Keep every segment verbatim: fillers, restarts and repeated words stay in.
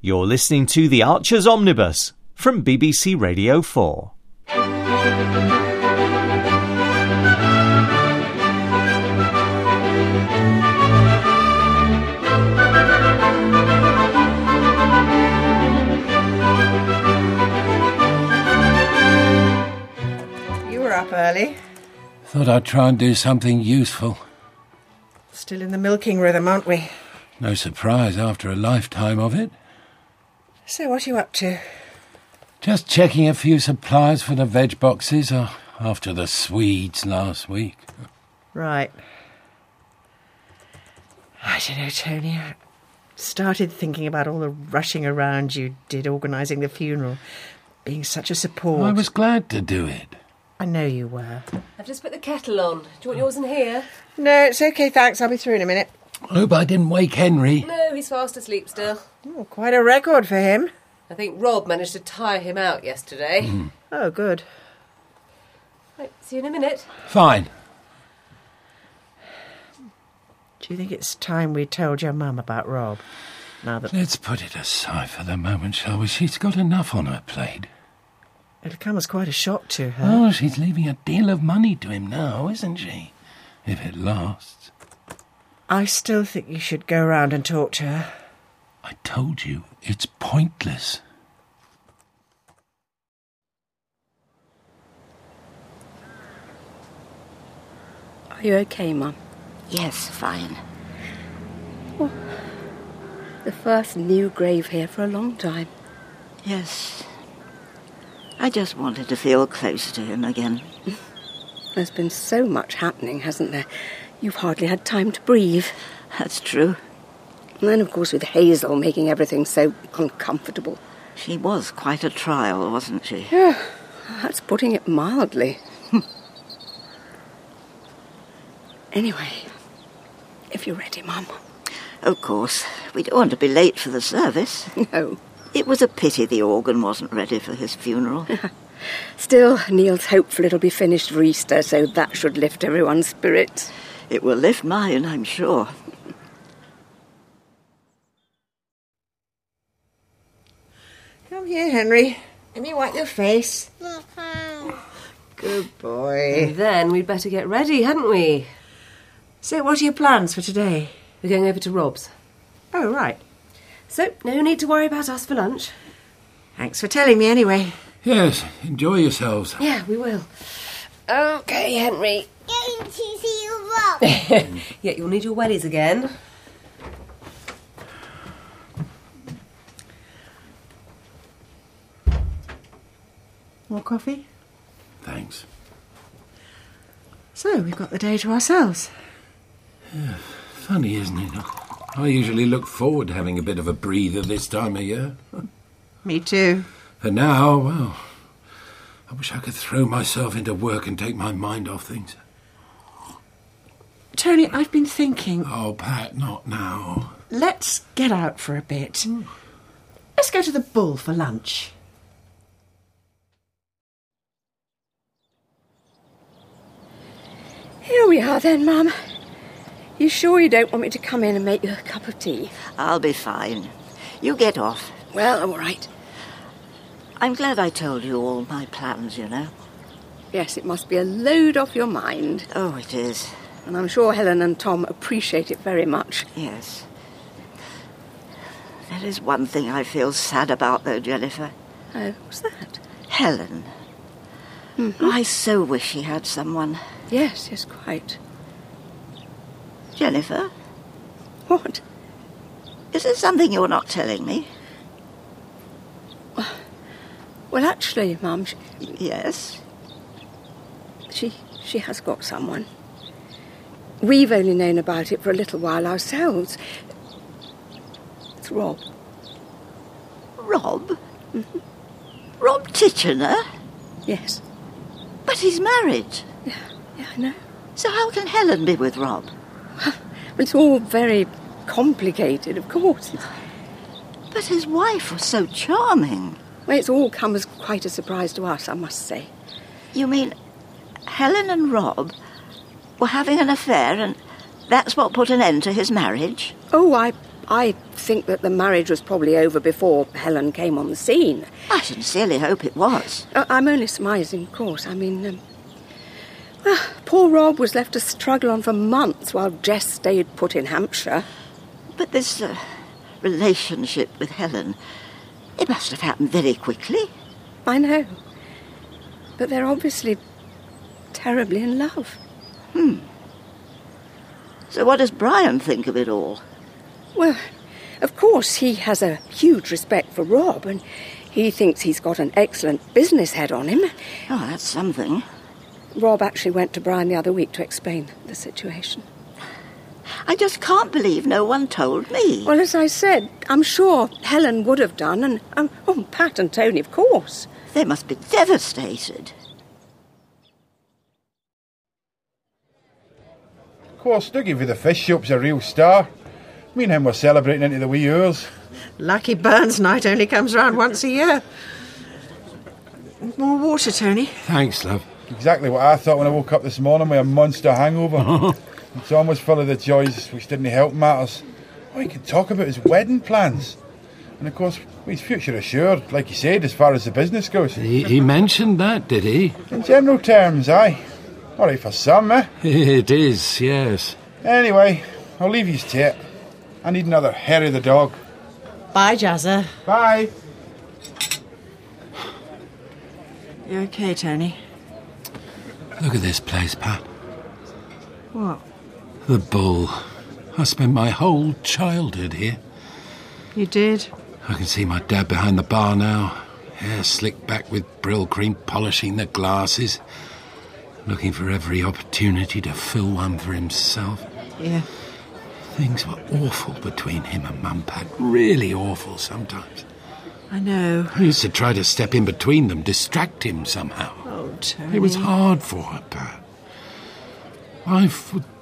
You're listening to The Archers Omnibus from B B C Radio four. You were up early. Thought I'd try and do something useful. Still in the milking rhythm, aren't we? No surprise after a lifetime of it. So what are you up to? Just checking a few supplies for the veg boxes uh, after the Swedes last week. Right. I don't know, Tony. I started thinking about all the rushing around you did organising the funeral, being such a support. I was glad to do it. I know you were. I've just put the kettle on. Do you want yours in here? No, it's OK, thanks. I'll be through in a minute. Hope I didn't wake Henry. No, he's fast asleep still. Oh, quite a record for him. I think Rob managed to tire him out yesterday. Mm. Oh, good. Right, see you in a minute. Fine. Do you think it's time we told your mum about Rob? Now that Let's put it aside for the moment, shall we? She's got enough on her plate. It'll come as quite a shock to her. Oh, she's leaving a deal of money to him now, isn't she? If it lasts. I still think you should go round and talk to her. I told you, it's pointless. Are you okay, Mum? Yes, fine. Oh, the first new grave here for a long time. Yes. I just wanted to feel close to him again. There's been so much happening, hasn't there? You've hardly had time to breathe. That's true. And then, of course, with Hazel making everything so uncomfortable. She was quite a trial, wasn't she? Yeah, that's putting it mildly. Anyway, if you're ready, Mum. Of course. We don't want to be late for the service. No. It was a pity the organ wasn't ready for his funeral. Still, Neil's hopeful it'll be finished for Easter, so that should lift everyone's spirits. It will lift mine, I'm sure. Come here, Henry. Let me wipe your face. Good boy. And then we'd better get ready, hadn't we? So what are your plans for today? We're going over to Rob's. Oh, right. So, no need to worry about us for lunch. Thanks for telling me anyway. Yes, enjoy yourselves. Yeah, we will. OK, Henry. Going to see Rob. Yeah, you'll need your wellies again. More coffee? Thanks. So, we've got the day to ourselves. Yeah, funny, isn't it? I usually look forward to having a bit of a breather this time of year. Me too. And now, well, I wish I could throw myself into work and take my mind off things. Tony, I've been thinking... Oh, Pat, not now. Let's get out for a bit. Mm. Let's go to the Bull for lunch. Here we are then, Mum. You sure you don't want me to come in and make you a cup of tea? I'll be fine. You get off. Well, all right. I'm glad I told you all my plans, you know. Yes, it must be a load off your mind. Oh, it is. And I'm sure Helen and Tom appreciate it very much. Yes. There is one thing I feel sad about, though, Jennifer. Oh, what's that? Helen. Mm-hmm. I so wish she had someone. Yes, yes, quite. Jennifer? What? Is there something you're not telling me? Well, actually, Mum... She, yes? She, she has got someone. We've only known about it for a little while ourselves. It's Rob. Rob? Mm-hmm. Rob Titchener? Yes. But he's married. Yeah, yeah, I know. So how can Helen be with Rob? Well, it's all very complicated, of course. But his wife was so charming. Well, it's all come as quite a surprise to us, I must say. You mean Helen and Rob were having an affair and that's what put an end to his marriage? Oh, I I think that the marriage was probably over before Helen came on the scene. I sincerely hope it was. Uh, I'm only surmising, of course. I mean, um, well, poor Rob was left to struggle on for months while Jess stayed put in Hampshire. But this uh, relationship with Helen, it must have happened very quickly. I know. But they're obviously terribly in love. Hmm. So what does Brian think of it all? Well, of course, he has a huge respect for Rob, and he thinks he's got an excellent business head on him. Oh, that's something. Rob actually went to Brian the other week to explain the situation. I just can't believe no one told me. Well, as I said, I'm sure Helen would have done, and um, oh, Pat and Tony, of course. They must be devastated. Of course, Dougie with the fish shop's a real star. Me and him were celebrating into the wee hours. Lucky Burns night only comes round once a year. More water, Tony. Thanks, love. Exactly what I thought when I woke up this morning with a monster hangover. Tom was full of the joys which didn't help matters. All he could talk about his wedding plans. And of course, he's future assured, like you said, as far as the business goes. He, he mentioned that, did he? In general terms, aye. All right for some, eh? It is, yes. Anyway, I'll leave you to it. I need another Harry the dog. Bye, Jazza. Bye. You okay, Tony? Look at this place, Pat. What? The Bull. I spent my whole childhood here. You did? I can see my dad behind the bar now. Hair slicked back with Brill cream, polishing the glasses. Looking for every opportunity to fill one for himself. Yeah. Things were awful between him and Mum, Pat. Really awful sometimes. I know. I used to try to step in between them, distract him somehow. Oh, Tony. It was hard for her, Pat. Life would...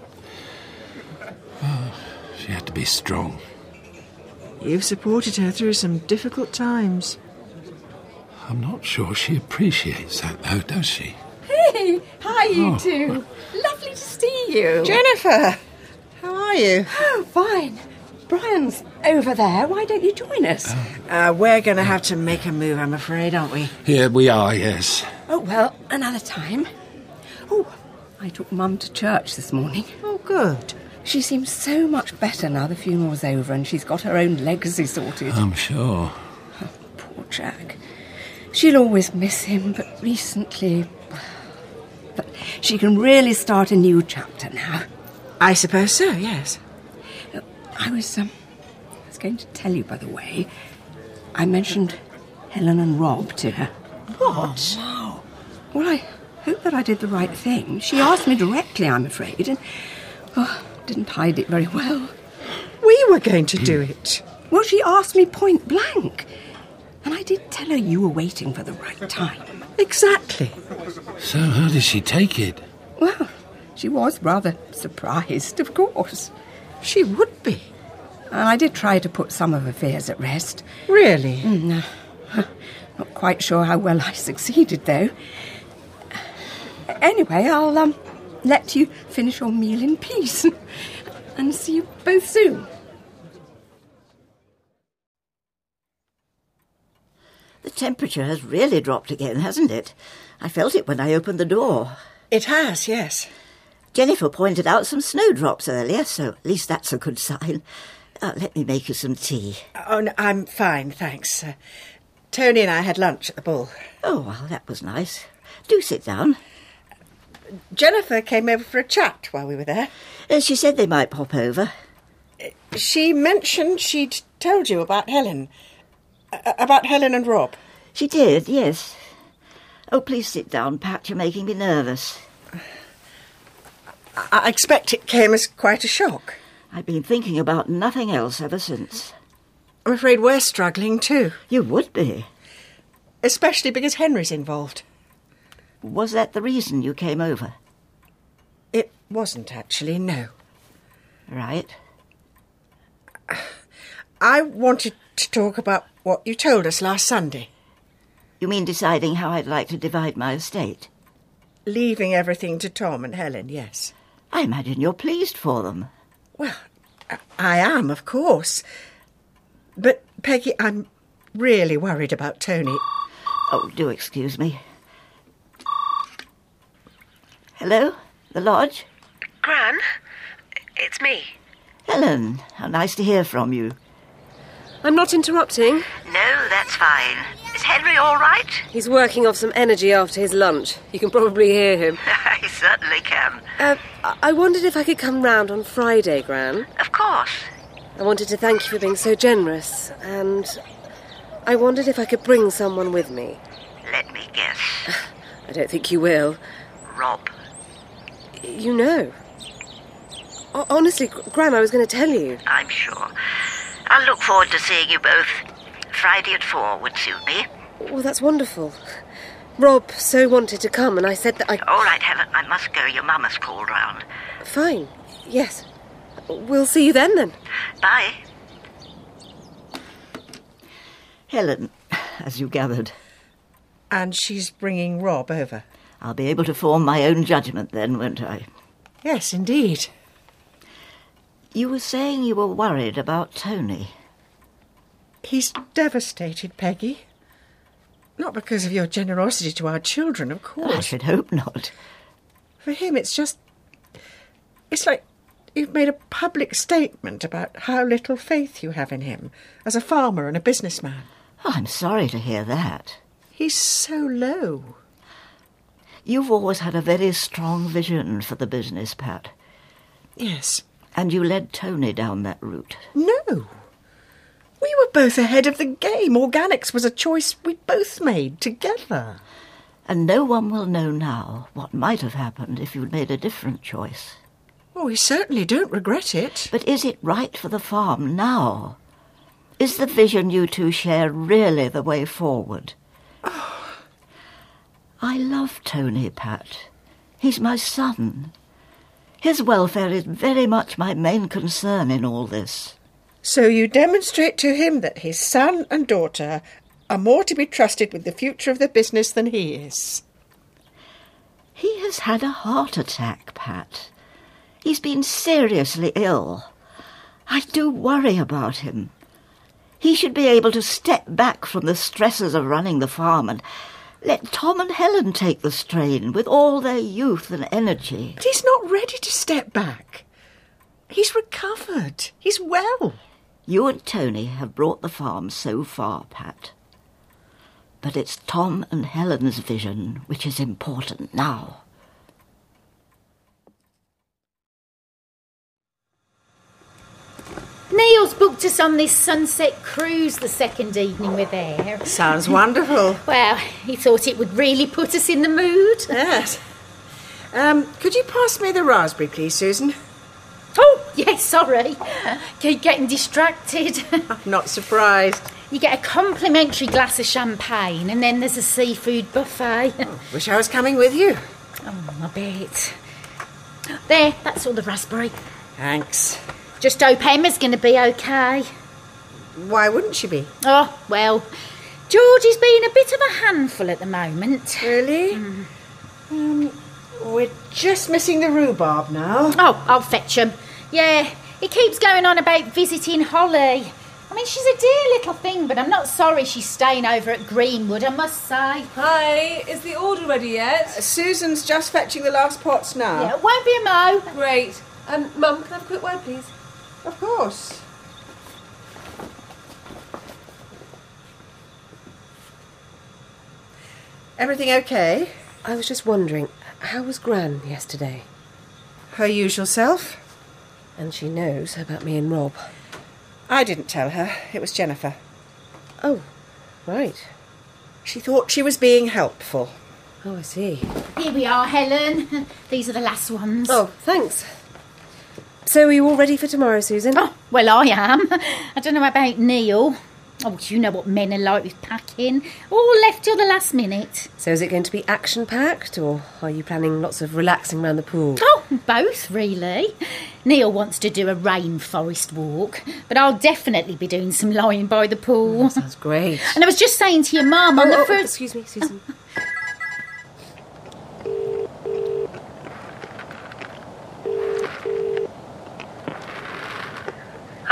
Oh, she had to be strong. You've supported her through some difficult times. I'm not sure she appreciates that, though, does she? Hey, hi, you Oh. two. Lovely to see you. Jennifer! How are you? Oh, fine. Brian's over there. Why don't you join us? Uh, we're going to have to make a move, I'm afraid, aren't we? Yeah, we are, yes. Oh, well, another time. Oh, I took Mum to church this morning. Oh, good. She seems so much better now the funeral's over and she's got her own legacy sorted. I'm sure. Oh, poor Jack. She'll always miss him, but recently... But she can really start a new chapter now. I suppose so, yes. I was, um, I was going to tell you, by the way, I mentioned Helen and Rob to her. What? Oh, no. Well, I hope that I did the right thing. She asked me directly, I'm afraid, and oh, didn't hide it very well. We were going to do it. Well, she asked me point blank, and I did tell her you were waiting for the right time. Exactly. So how did she take it? Well, she was rather surprised, of course. She would be. And I did try to put some of her fears at rest. Really? Mm, uh, not quite sure how well I succeeded, though. Anyway, I'll um, let you finish your meal in peace and see you both soon. The temperature has really dropped again, hasn't it? I felt it when I opened the door. It has, yes. Jennifer pointed out some snowdrops earlier, so at least that's a good sign. Uh, let me make you some tea. Oh, no, I'm fine, thanks. Uh, Tony and I had lunch at the Bull. Oh, well, that was nice. Do sit down. Jennifer came over for a chat while we were there. Uh, she said they might pop over. She mentioned she'd told you about Helen. Uh, about Helen and Rob. She did, yes. Oh, please sit down, Pat. You're making me nervous. I expect it came as quite a shock. I've been thinking about nothing else ever since. I'm afraid we're struggling too. You would be. Especially because Henry's involved. Was that the reason you came over? It wasn't, actually, no. Right. I wanted to talk about what you told us last Sunday. You mean deciding how I'd like to divide my estate? Leaving everything to Tom and Helen, yes. I imagine you're pleased for them. Well, I am, of course. But, Peggy, I'm really worried about Tony. Oh, do excuse me. Hello? The lodge? Gran, it's me. Helen, how nice to hear from you. I'm not interrupting. No, that's fine. Is Henry all right? He's working off some energy after his lunch. You can probably hear him. I certainly can. Uh, I-, I wondered if I could come round on Friday, Gran. Of course. I wanted to thank you for being so generous, and I wondered if I could bring someone with me. Let me guess. I don't think you will. Rob. You know. O- honestly, Gran, I was going to tell you. I'm sure. I'll look forward to seeing you both. Friday at four would suit me. Well, that's wonderful. Rob so wanted to come, and I said that I... All right, Helen, I must go. Your mama's called round. Fine. Yes. We'll see you then, then. Bye. Helen, as you gathered. And she's bringing Rob over. I'll be able to form my own judgment then, won't I? Yes, indeed. You were saying you were worried about Tony. He's devastated, Peggy. Not because of your generosity to our children, of course. I should hope not. For him, it's just... It's like you've made a public statement about how little faith you have in him as a farmer and a businessman. Oh, I'm sorry to hear that. He's so low. You've always had a very strong vision for the business, Pat. Yes. And you led Tony down that route. No. We were both ahead of the game. Organics was a choice we both made together. And no one will know now what might have happened if you'd made a different choice. Oh, we certainly don't regret it. But is it right for the farm now? Is the vision you two share really the way forward? Oh. I love Tony, Pat. He's my son. His welfare is very much my main concern in all this. So you demonstrate to him that his son and daughter are more to be trusted with the future of the business than he is. He has had a heart attack, Pat. He's been seriously ill. I do worry about him. He should be able to step back from the stresses of running the farm and let Tom and Helen take the strain with all their youth and energy. But he's not ready to step back. He's recovered. He's well. You and Tony have brought the farm so far, Pat. But it's Tom and Helen's vision which is important now. Neil's booked us on this sunset cruise the second evening we're there. Sounds wonderful. Well, he thought it would really put us in the mood. Yes. Um, could you pass me the raspberry, please, Susan? Oh, yes, sorry. Keep getting distracted. I'm not surprised. You get a complimentary glass of champagne and then there's a seafood buffet. Oh, wish I was coming with you. Oh, I bet. There, that's all the raspberry. Thanks. Just hope Emma's going to be okay. Why wouldn't she be? Oh, well, George is being a bit of a handful at the moment. Really? Mm. Um, we're just missing the rhubarb now. Oh, I'll fetch him. Yeah, he keeps going on about visiting Holly. I mean, she's a dear little thing, but I'm not sorry she's staying over at Greenwood, I must say. Hi, is the order ready yet? Uh, Susan's just fetching the last pots now. Yeah, it won't be a mo. Great. Um, Mum, can I have a quick word, please? Of course. Everything okay? I was just wondering, how was Gran yesterday? Her usual self. And she knows about me and Rob. I didn't tell her. It was Jennifer. Oh, right. She thought she was being helpful. Oh, I see. Here we are, Helen. These are the last ones. Oh, thanks. So are you all ready for tomorrow, Susan? Oh, well, I am. I don't know about Neil. Oh, you know what men are like with packing. All left till the last minute. So is it going to be action-packed, or are you planning lots of relaxing around the pool? Oh, both, really. Neil wants to do a rainforest walk, but I'll definitely be doing some lying by the pool. Oh, sounds great. And I was just saying to your mum oh, on the oh, first... Excuse me, Susan.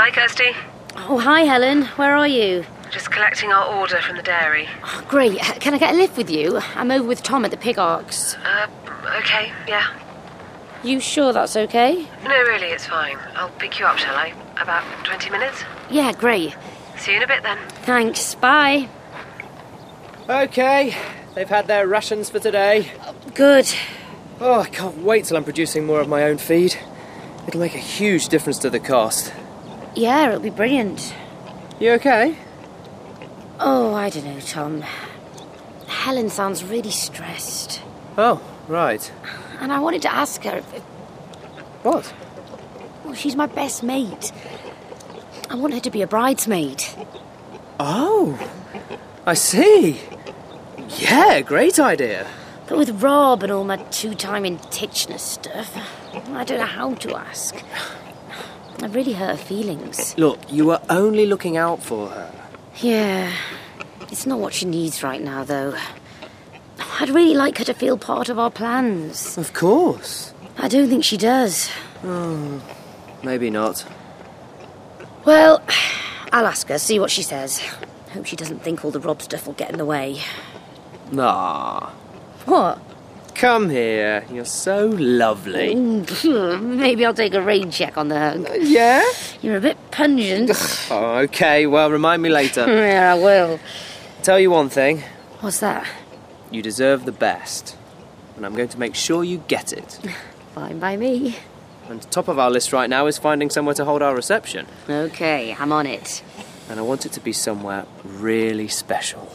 Hi, Kirsty. Oh, hi, Helen. Where are you? Just collecting our order from the dairy. Oh, great. Can I get a lift with you? I'm over with Tom at the Pig Arcs. Uh, okay, yeah. You sure that's okay? No, really, it's fine. I'll pick you up, shall I? About twenty minutes? Yeah, great. See you in a bit, then. Thanks. Bye. Okay, they've had their rations for today. Good. Oh, I can't wait till I'm producing more of my own feed. It'll make a huge difference to the cost. Yeah, it'll be brilliant. You okay? Oh, I don't know, Tom. Helen sounds really stressed. Oh, right. And I wanted to ask her if... What? Well, she's my best mate. I want her to be a bridesmaid. Oh, I see. Yeah, great idea. But with Rob and all my two-timing Titchener stuff, I don't know how to ask. I really hurt her feelings. Look, you were only looking out for her. Yeah, it's not what she needs right now, though. I'd really like her to feel part of our plans. Of course. I don't think she does. Oh, maybe not. Well, I'll ask her, see what she says. Hope she doesn't think all the Rob stuff will get in the way. Nah. What? Come here. You're so lovely. Maybe I'll take a rain check on the hug. Uh, yeah? You're a bit pungent. Oh, okay, well, remind me later. Yeah, I will. Tell you one thing. What's that? You deserve the best. And I'm going to make sure you get it. Fine by me. And top of our list right now is finding somewhere to hold our reception. Okay, I'm on it. And I want it to be somewhere really special.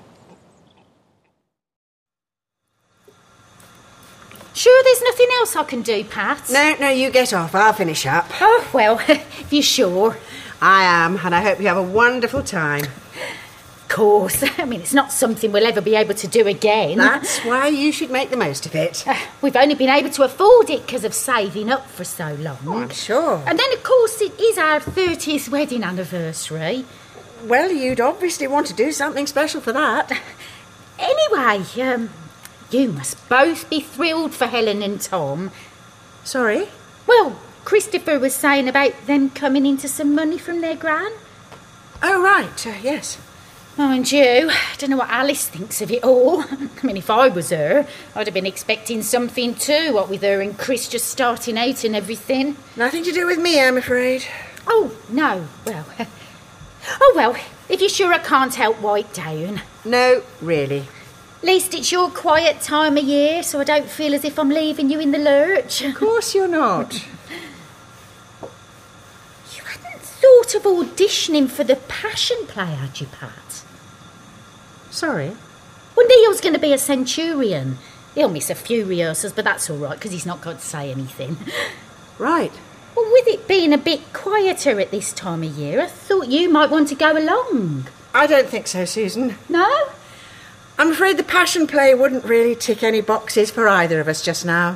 Sure there's nothing else I can do, Pat? No, no, you get off. I'll finish up. Oh, well, if you're sure. I am, and I hope you have a wonderful time. Of course. I mean, it's not something we'll ever be able to do again. That's why you should make the most of it. Uh, we've only been able to afford it because of saving up for so long. Oh, I'm sure. And then, of course, it is our thirtieth wedding anniversary. Well, you'd obviously want to do something special for that. Anyway, um... you must both be thrilled for Helen and Tom. Sorry? Well, Christopher was saying about them coming into some money from their gran. Oh, right, uh, yes. Mind you, I don't know what Alice thinks of it all. I mean, if I was her, I'd have been expecting something too, what with her and Chris just starting out and everything. Nothing to do with me, I'm afraid. Oh, no, well... Oh, well, if you're sure I can't help White Down. No, really. At least it's your quiet time of year, so I don't feel as if I'm leaving you in the lurch. Of course you're not. You hadn't thought of auditioning for the Passion Play, had you, Pat? Sorry? Well, Neil's going to be a centurion. He'll miss a few rehearsals, but that's all right, because he's not got to say anything. Right. Well, with it being a bit quieter at this time of year, I thought you might want to go along. I don't think so, Susan. No? I'm afraid the Passion Play wouldn't really tick any boxes for either of us just now.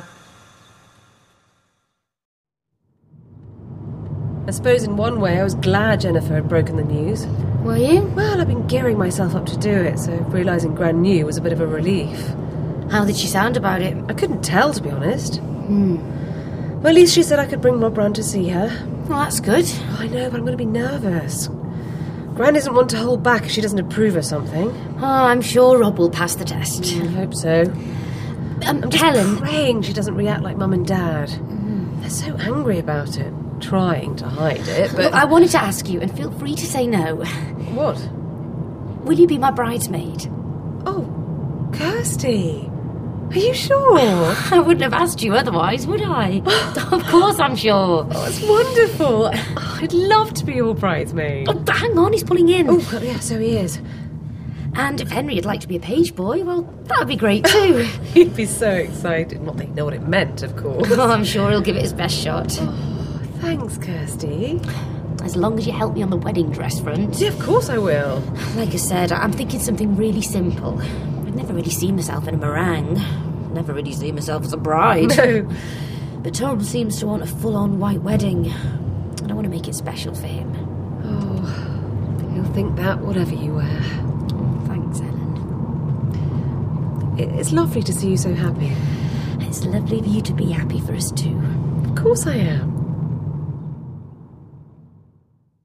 I suppose in one way I was glad Jennifer had broken the news. Were you? Well, I've been gearing myself up to do it, so realising Gran knew was a bit of a relief. How did she sound about it? I couldn't tell, to be honest. Hmm. Well, at least she said I could bring Rob round to see her. Well, that's good. Oh, I know, but I'm going to be nervous. Gran isn't one to hold back if she doesn't approve of something. Oh, I'm sure Rob will pass the test. Mm, I hope so. Um, I'm just Helen... praying she doesn't react like Mum and Dad. Mm. They're so angry about it. Trying to hide it, but... Look, I wanted to ask you, and feel free to say no. What? Will you be my bridesmaid? Oh, Kirsty. Are you sure? I wouldn't have asked you otherwise, would I? Of course I'm sure. Oh, it's wonderful. Oh, I'd love to be your bridesmaid. Oh, hang on, he's pulling in. Oh, yeah, so he is. And if Henry would like to be a page boy, well, that would be great too. He'd be so excited. Not that he'd know what it meant, of course. Oh, I'm sure he'll give it his best shot. Oh, thanks, Kirsty. As long as you help me on the wedding dress front. Yeah, of course I will. Like I said, I'm thinking something really simple. I've never really seen myself in a meringue. Never really seen myself as a bride. No. But Tom seems to want a full-on white wedding. And I want to make it special for him. Oh, he'll think that whatever you wear. Oh, thanks, Helen. It's lovely to see you so happy. It's lovely for you to be happy for us too. Of course I am.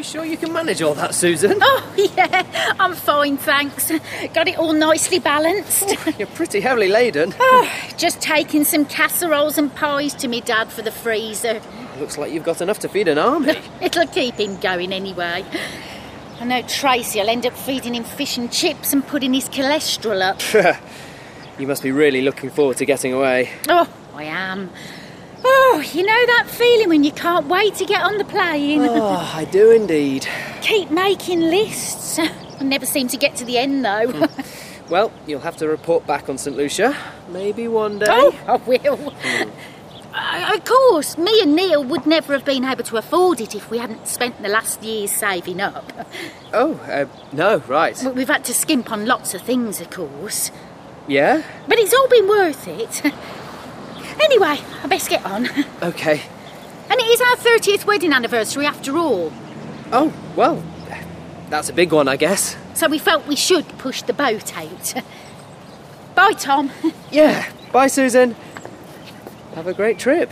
sure you can manage all that, Susan? Oh, yeah, I'm fine, thanks. Got it all nicely balanced. Oh, you're pretty heavily laden. Oh, just taking some casseroles and pies to me dad for the freezer. Looks like you've got enough to feed an army. It'll keep him going anyway. I know Tracy will end up feeding him fish and chips and putting his cholesterol up. You must be really looking forward to getting away. Oh, I am. Oh, you know that feeling when you can't wait to get on the plane? Oh, I do indeed. Keep making lists. I never seem to get to the end, though. Mm. Well, you'll have to report back on St Lucia. Maybe one day. Oh, I will. Mm. Uh, of course, me and Neil would never have been able to afford it if we hadn't spent the last years saving up. Oh, uh, no, right. We've had to skimp on lots of things, of course. Yeah? But it's all been worth it. Anyway, I best get on. OK. And it is our thirtieth wedding anniversary after all. Oh, well, that's a big one, I guess. So we felt we should push the boat out. Bye, Tom. Yeah, bye, Susan. Have a great trip.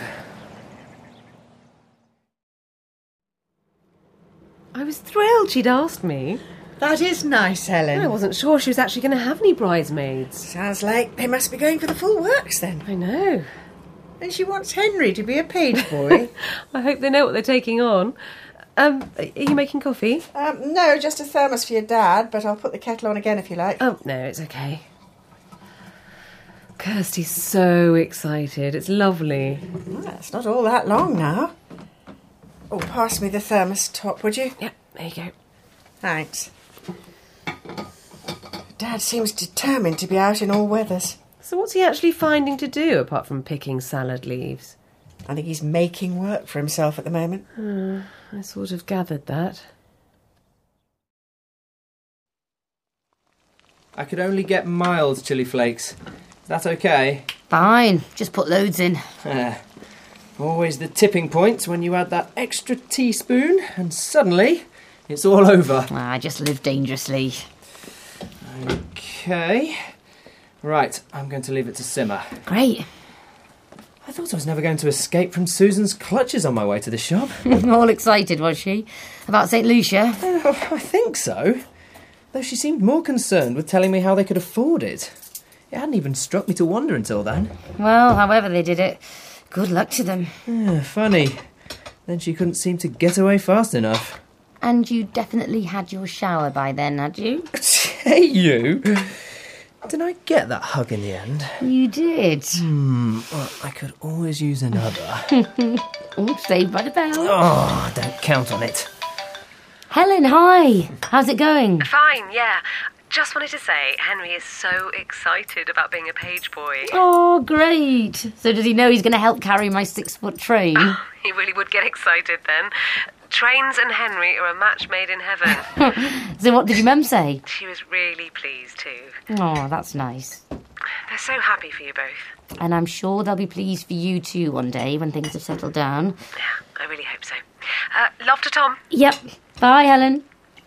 I was thrilled she'd asked me. That is nice, Helen. I wasn't sure she was actually going to have any bridesmaids. Sounds like they must be going for the full works then. I know. And she wants Henry to be a page boy. I hope they know what they're taking on. Um, are you making coffee? Um, no, just a thermos for your dad, but I'll put the kettle on again if you like. Oh, no, it's okay. Kirsty's so excited. It's lovely. Well, it's not all that long now. Oh, pass me the thermos top, would you? Yeah, there you go. Thanks. Dad seems determined to be out in all weathers. So what's he actually finding to do apart from picking salad leaves? I think he's making work for himself at the moment. Uh, I sort of gathered that. I could only get mild chilli flakes. Is that OK? Fine, just put loads in. Uh, always the tipping point when you add that extra teaspoon and suddenly it's all over. Ah, I just live dangerously. OK. Right, I'm going to leave it to simmer. Great. I thought I was never going to escape from Susan's clutches on my way to the shop. All excited, was she? About St Lucia? Uh, I think so. Though she seemed more concerned with telling me how they could afford it. It hadn't even struck me to wonder until then. Well, however they did it, good luck to them. Yeah, funny. Then she couldn't seem to get away fast enough. And you definitely had your shower by then, had you? Hey, you! Did I get that hug in the end? You did. Hmm, well, I could always use another. Oh, saved by the bell. Oh, don't count on it. Helen, hi. How's it going? Fine, yeah. Just wanted to say, Henry is so excited about being a page boy. Oh, great. So does he know he's going to help carry my six-foot train? Oh, he really would get excited then. Trains and Henry are a match made in heaven. So what did your mum say? She was really pleased too. Oh, that's nice. They're so happy for you both. And I'm sure they'll be pleased for you too one day when things have settled down. Yeah, I really hope so. Uh, love to Tom. Yep. Bye, Helen.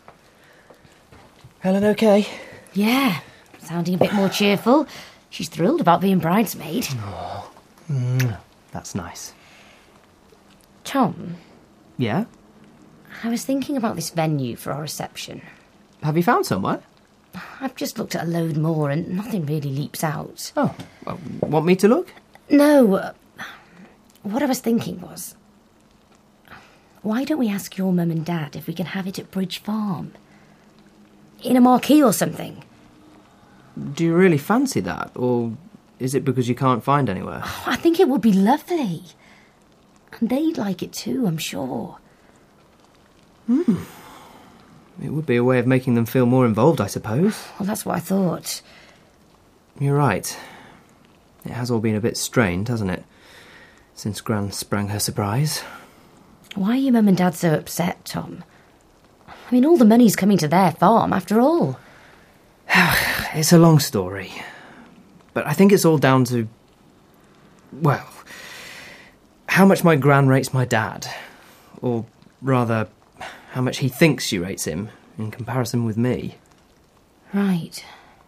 Helen okay? Yeah, sounding a bit more cheerful. She's thrilled about being bridesmaid. Oh, mm, that's nice. Tom? Yeah? I was thinking about this venue for our reception. Have you found somewhere? I've just looked at a load more and nothing really leaps out. Oh, well, want me to look? No. Uh, what I was thinking was, why don't we ask your mum and dad if we can have it at Bridge Farm? In a marquee or something. Do you really fancy that? Or is it because you can't find anywhere? Oh, I think it would be lovely. And they'd like it too, I'm sure. Hmm. It would be a way of making them feel more involved, I suppose. Well, that's what I thought. You're right. It has all been a bit strained, hasn't it? Since Gran sprang her surprise. Why are your mum and dad so upset, Tom? I mean, all the money's coming to their farm, after all. It's a long story. But I think it's all down to, well, how much my Gran rates my dad. Or rather, how much he thinks she rates him in comparison with me. Right.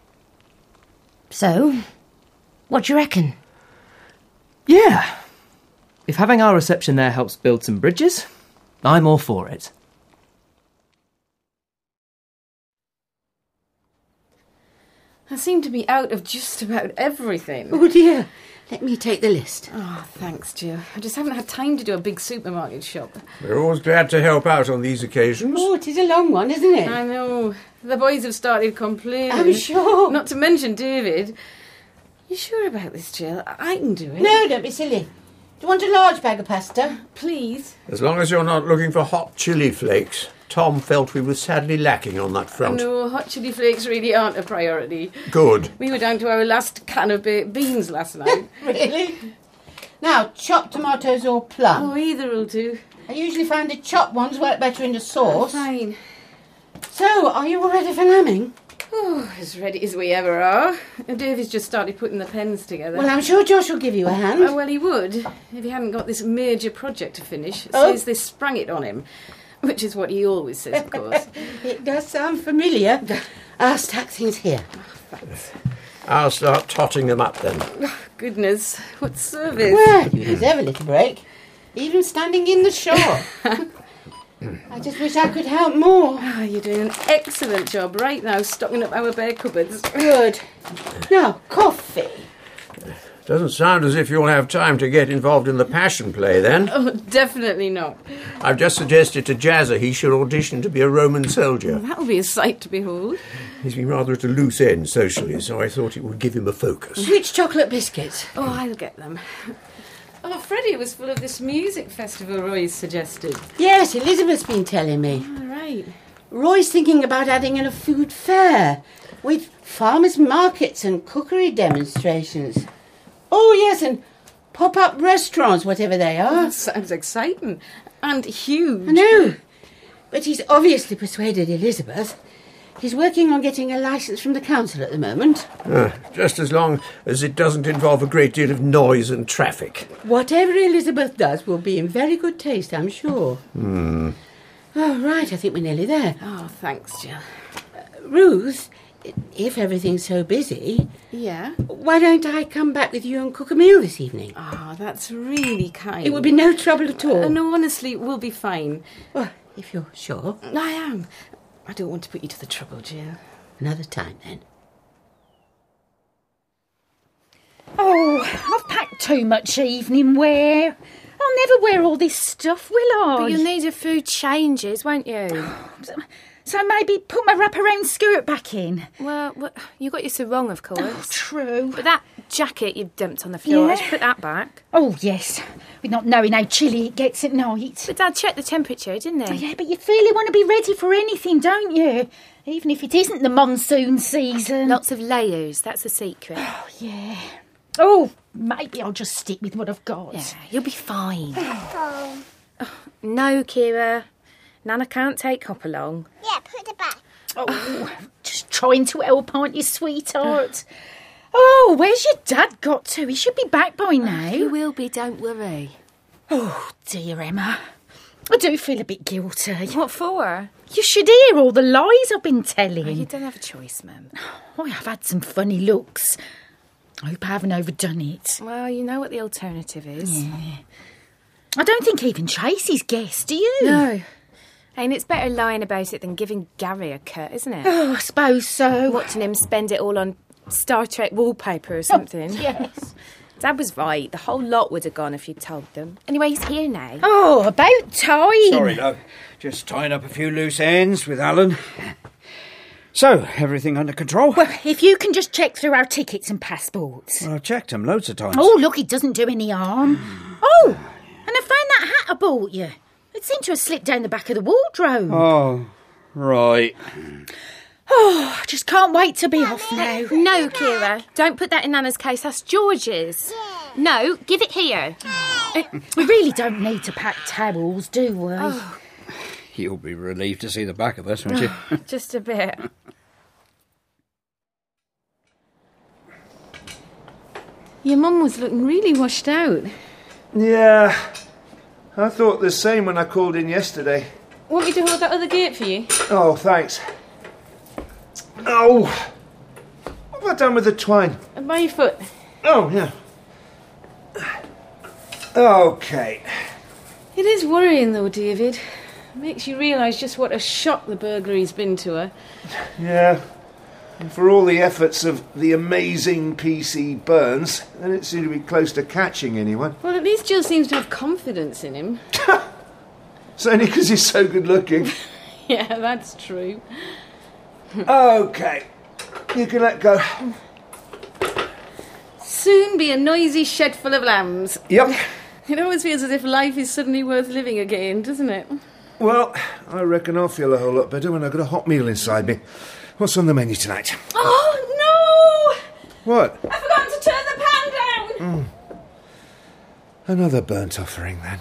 So, what do you reckon? Yeah. If having our reception there helps build some bridges, I'm all for it. I seem to be out of just about everything. Oh dear. Let me take the list. Oh, thanks, Jill. I just haven't had time to do a big supermarket shop. We're always glad to help out on these occasions. Oh, it is a long one, isn't it? I know. The boys have started complaining. I'm sure. Not to mention David. You sure about this, Jill? I can do it. No, don't be silly. Do you want a large bag of pasta? Please. As long as you're not looking for hot chili flakes. Tom felt we were sadly lacking on that front. No, hot chili flakes really aren't a priority. Good. We were down to our last can of baked beans last night. Really? Now, chopped tomatoes or plum? Oh, either will do. I usually find the chopped ones work better in the sauce. Fine. So, are you all ready for lambing? Oh, as ready as we ever are. And David's just started putting the pens together. Well, I'm sure Josh will give you a hand. Oh, well, he would, if he hadn't got this major project to finish. Oh. Says they sprang it on him. Which is what he always says, of course. It does sound familiar. I'll stack things here. Oh, thanks. I'll start totting them up then. Oh, goodness, what service. Well, you deserve a little break. Even standing in the shore. I just wish I could help more. Oh, you're doing an excellent job right now, stocking up our bare cupboards. Good. Now, coffee. Doesn't sound as if you'll have time to get involved in the passion play, then. Oh, definitely not. I've just suggested to Jazza he should audition to be a Roman soldier. Well, that'll be a sight to behold. He's been rather at a loose end socially, so I thought it would give him a focus. Which chocolate biscuits? Oh, I'll get them. Oh, Freddie was full of this music festival Roy's suggested. Yes, Elizabeth's been telling me. All right. Roy's thinking about adding in a food fair with farmers' markets and cookery demonstrations. Oh, yes, and pop-up restaurants, whatever they are. That sounds exciting. And huge. I know. But he's obviously persuaded Elizabeth. He's working on getting a licence from the council at the moment. Uh, just as long as it doesn't involve a great deal of noise and traffic. Whatever Elizabeth does will be in very good taste, I'm sure. Hmm. Oh, right, I think we're nearly there. Oh, thanks, Jill. Uh, Ruth, if everything's so busy... Yeah? Why don't I come back with you and cook a meal this evening? Oh, that's really kind. It would be no trouble at all. Uh, no, honestly, we'll be fine. Well, if you're sure. I am. I don't want to put you to the trouble, Jill. Another time, then. Oh, I've packed too much evening wear. I'll never wear all this stuff, will I? But you'll need a few changes, won't you? So, so maybe put my wraparound skirt back in. Well, well, you got your sarong, of course. Oh, true. But that jacket you've dumped on the floor, Yeah. I should put that back. Oh, yes. With not knowing how chilly it gets at night. But Dad checked the temperature, didn't Oh, he? yeah, but you really want to be ready for anything, don't you? Even if it isn't the monsoon season. Lots of layers, that's the secret. Oh, yeah. Oh, maybe I'll just stick with what I've got. Yeah, you'll be fine. Oh. No, Kira. Nana can't take Hop along. Yeah, put it back. Oh, just trying to help, aren't you, sweetheart? Oh, where's your dad got to? He should be back by now. He will be, don't worry. Oh, dear, Emma. I do feel a bit guilty. What for? You should hear all the lies I've been telling. Oh, you don't have a choice, Mum. Oh, I've had some funny looks. I hope I haven't overdone it. Well, you know what the alternative is. Yeah. I don't think even Tracy's guessed, do you? No. And it's better lying about it than giving Gary a cut, isn't it? Oh, I suppose so. Watching him spend it all on Star Trek wallpaper or something. Oh, yes. Dad was right. The whole lot would have gone if you'd told them. Anyway, he's here now. Oh, about time. Sorry, love. Just tying up a few loose ends with Alan. So, everything under control? Well, if you can just check through our tickets and passports. Well, I've checked them loads of times. Oh, look, it doesn't do any harm. Oh, and I found that hat I bought you. It seemed to have slipped down the back of the wardrobe. Oh, right. Oh, I just can't wait to be off now. No, Kira, don't put that in Nana's case. That's George's. No, give it here. We really don't need to pack towels, do we? Oh. You'll be relieved to see the back of us, won't you? Just a bit. Your mum was looking really washed out. Yeah, I thought the same when I called in yesterday. Want me to hold that other gate for you? Oh, thanks. Oh, what have I done with the twine? By your foot. Oh, yeah. Okay. It is worrying, though, David. Makes you realise just what a shock the burglary's been to her. Yeah, And for all the efforts of the amazing P C Burns, they don't seem to be close to catching anyone. Well, at least Jill seems to have confidence in him. It's only because he's so good looking. Yeah, that's true. OK, you can let go. Soon be a noisy shed full of lambs. Yep. It always feels as if life is suddenly worth living again, doesn't it? Well, I reckon I'll feel a whole lot better when I've got a hot meal inside me. What's on the menu tonight? Oh, no! What? I forgot to turn the pan down! Mm. Another burnt offering, then.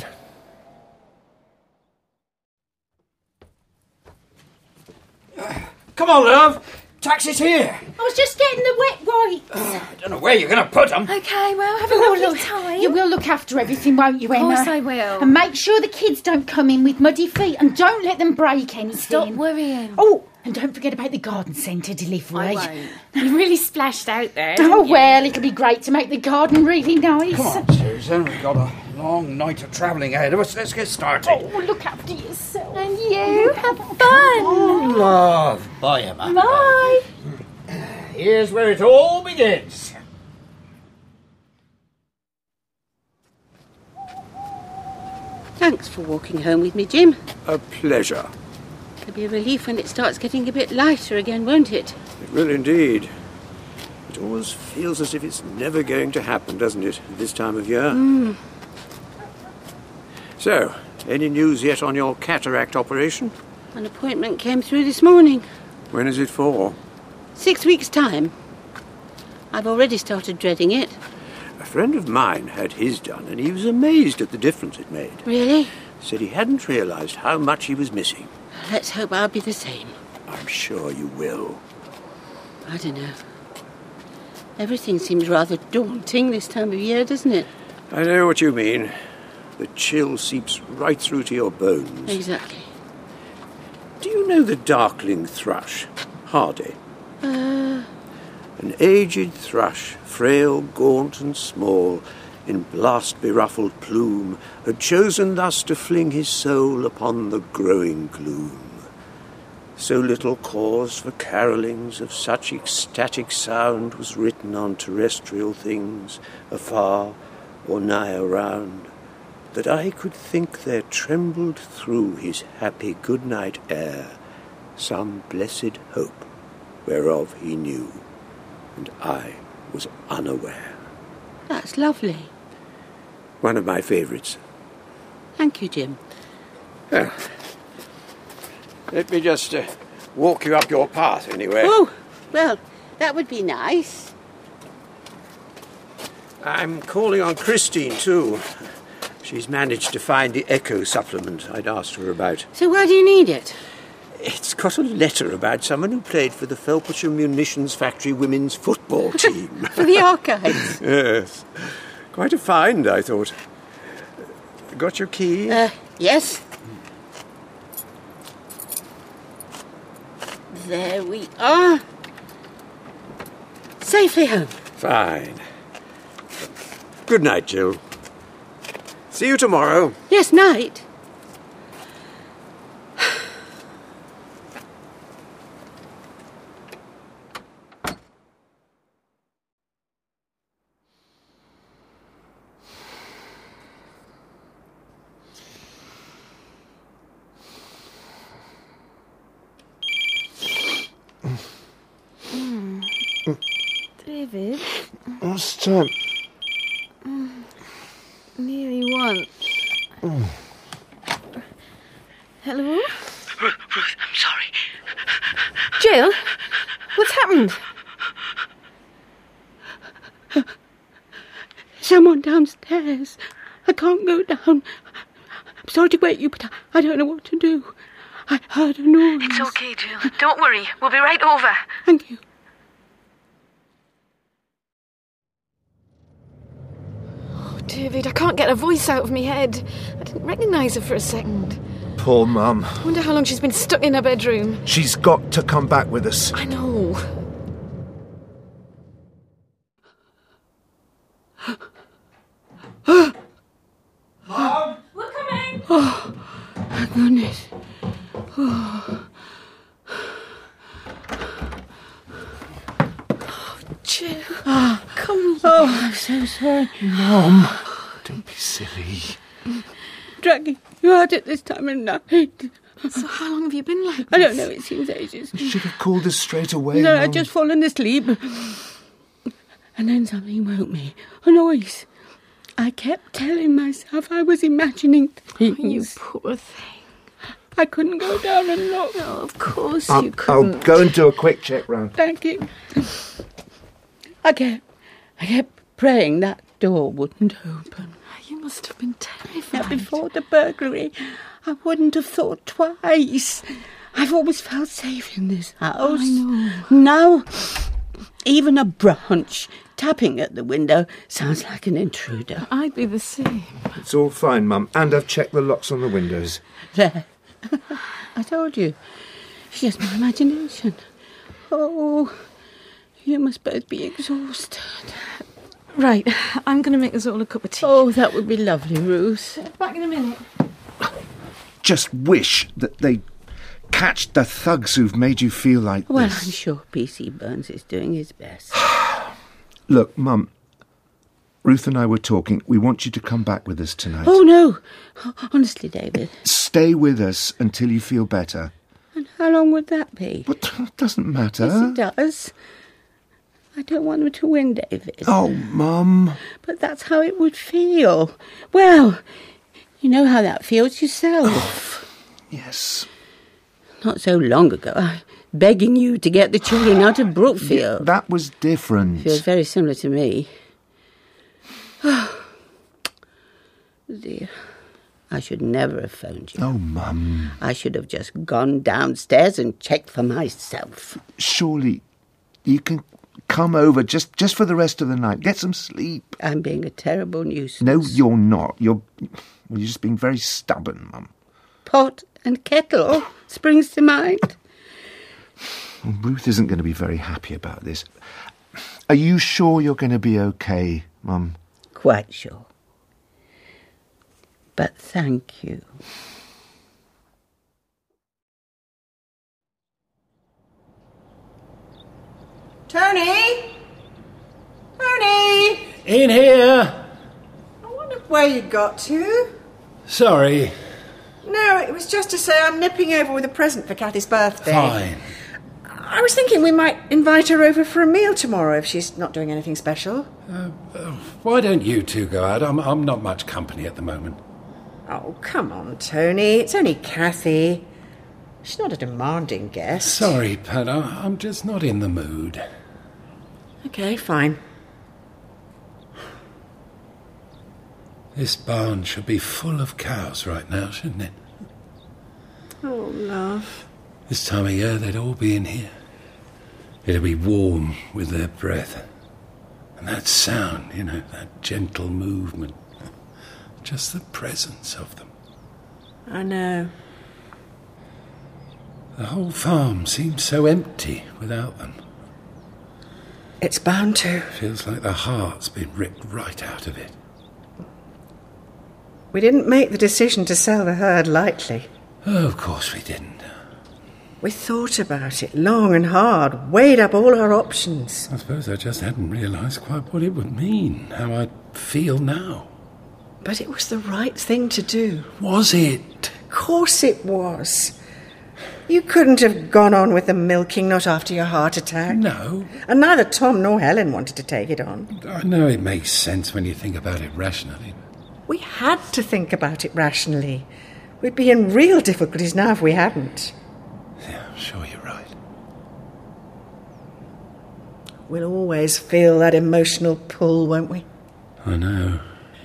Come on, love. Taxi's here. I was just getting the wet wipes. I don't know where you're going to put them. OK, well, have a Oh, lovely look, time. you will look after everything, won't you, Emma? Of course I will. And make sure the kids don't come in with muddy feet and don't let them break anything. Stop worrying. Oh, and don't forget about the garden centre delivery. I won't. You really splashed out there. Oh, you? well, it'll be great to make the garden really nice. Come on, Susan. We've got a long night of travelling ahead of us. Let's get started. Oh, look after yourself. And you have fun. Oh, love. Bye, Emma. Bye. Here's where it all begins. Thanks for walking home with me, Jim. A pleasure. It'll be a relief when it starts getting a bit lighter again, won't it? It will indeed. It always feels as if it's never going to happen, doesn't it, at this time of year? Mm. So, any news yet on your cataract operation? An appointment came through this morning. When is it for? Six weeks' time. I've already started dreading it. A friend of mine had his done, and he was amazed at the difference it made. Really? Said he hadn't realised how much he was missing. Let's hope I'll be the same. I'm sure you will. I don't know. Everything seems rather daunting this time of year, doesn't it? I know what you mean. The chill seeps right through to your bones. Exactly. Do you know the darkling thrush, Hardy? Uh... An aged thrush, frail, gaunt and small, in blast-beruffled plume, had chosen thus to fling his soul upon the growing gloom. So little cause for carolings of such ecstatic sound was written on terrestrial things, afar or nigh around, that I could think there trembled through his happy good-night air some blessed hope, whereof he knew, and I was unaware. That's lovely. One of my favourites. Thank you, Jim. Well, let me just uh, walk you up your path anyway. Oh, well, that would be nice. I'm calling on Christine, too. She's managed to find the Echo supplement I'd asked her about. So why do you need it? It's got a letter about someone who played for the Felpershire Munitions Factory women's football team. For the archives? Yes. Quite a find, I thought. Got your key? Uh, yes. There we are. Safely home. Fine. Good night, Jill. See you tomorrow. Yes, night. David? What's the time? Mm, nearly one. Mm. Hello? Ruth, Ruth, I'm sorry. Jill? What's happened? Someone downstairs. I can't go down. I'm sorry to wake you, but I, I don't know what to do. I heard a noise. It's okay, Jill. Don't worry. We'll be right over. Thank you. David, I can't get a voice out of my head. I didn't recognise her for a second. Poor Mum. I wonder how long she's been stuck in her bedroom. She's got to come back with us. I know. Mom? We're coming. Oh, my goodness. Oh. Jill. Oh, come on. Oh, I'm so sorry. Mum, don't be silly. Dragging you out at this time of night. So how long have you been like this? I don't know, it seems ages. You should have called us straight away, No, Mum. I'd just fallen asleep. And then something woke me. A noise. I kept telling myself I was imagining things. Oh, you poor thing. I couldn't go down and look. No, of course I'll, you couldn't. I'll go and do a quick check round. Thank you. I kept, I kept praying that door wouldn't open. You must have been terrified. Now, before the burglary, I wouldn't have thought twice. I've always felt safe in this house. I know. Now, even a branch tapping at the window sounds like an intruder. I'd be the same. It's all fine, Mum, and I've checked the locks on the windows. There. I told you. It's just my imagination. Oh, you must both be exhausted. Right, I'm going to make us all a cup of tea. Oh, that would be lovely, Ruth. Back in a minute. Just wish that they'd catch the thugs who've made you feel like Well, this. I'm sure P C Burns is doing his best. Look, Mum, Ruth and I were talking. We want you to come back with us tonight. Oh, no. Honestly, David. Stay with us until you feel better. And how long would that be? But it doesn't matter. Yes, it does. I don't want them to win, David. Oh, Mum. But that's how it would feel. Well, you know how that feels yourself. Yes. Not so long ago, I begging you to get the children out of Brookfield. Yeah, that was different. Feels very similar to me. Dear, I should never have phoned you. Oh, Mum. I should have just gone downstairs and checked for myself. Surely you can come over just, just for the rest of the night. Get some sleep. I'm being a terrible nuisance. No, you're not. You're, well, you're just being very stubborn, Mum. Pot and kettle springs to mind. Well, Ruth isn't going to be very happy about this. Are you sure you're going to be okay, Mum? Quite sure. But thank you. Tony? Tony? In here. I wonder where you got to. Sorry. No, it was just to say I'm nipping over with a present for Kathy's birthday. Fine. I was thinking we might invite her over for a meal tomorrow if she's not doing anything special. Uh, uh, why don't you two go out? I'm, I'm not much company at the moment. Oh, come on, Tony. It's only Kathy. She's not a demanding guest. Sorry, Pat. I, I'm just not in the mood. Okay, fine. This barn should be full of cows right now, shouldn't it? Oh, love. This time of year, they'd all be in here. It'd be warm with their breath. And that sound, you know, that gentle movement. Just the presence of them. I know. The whole farm seems so empty without them. It's bound to. Feels like the heart's been ripped right out of it. We didn't make the decision to sell the herd lightly. Oh, of course we didn't. We thought about it long and hard, weighed up all our options. I suppose I just hadn't realised quite what it would mean, how I'd feel now. But it was the right thing to do. Was it? Of course it was. You couldn't have gone on with the milking, not after your heart attack. No. And neither Tom nor Helen wanted to take it on. I know it makes sense when you think about it rationally. We had to think about it rationally. We'd be in real difficulties now if we hadn't. Yeah, I'm sure you're right. We'll always feel that emotional pull, won't we? I know.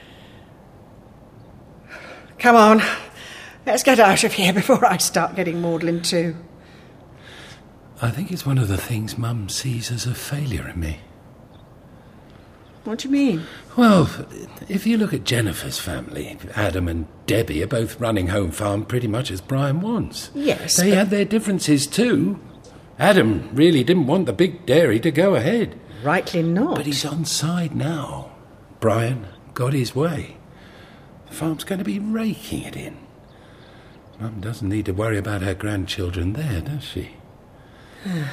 Come on, let's get out of here before I start getting maudlin too. I think it's one of the things Mum sees as a failure in me. What do you mean? Well, if you look at Jennifer's family, Adam and Debbie are both running home farm pretty much as Brian wants. Yes, They but- had their differences too. Adam really didn't want the big dairy to go ahead. Rightly not. But he's on side now. Brian got his way. The farm's going to be raking it in. Mum doesn't need to worry about her grandchildren there, does she?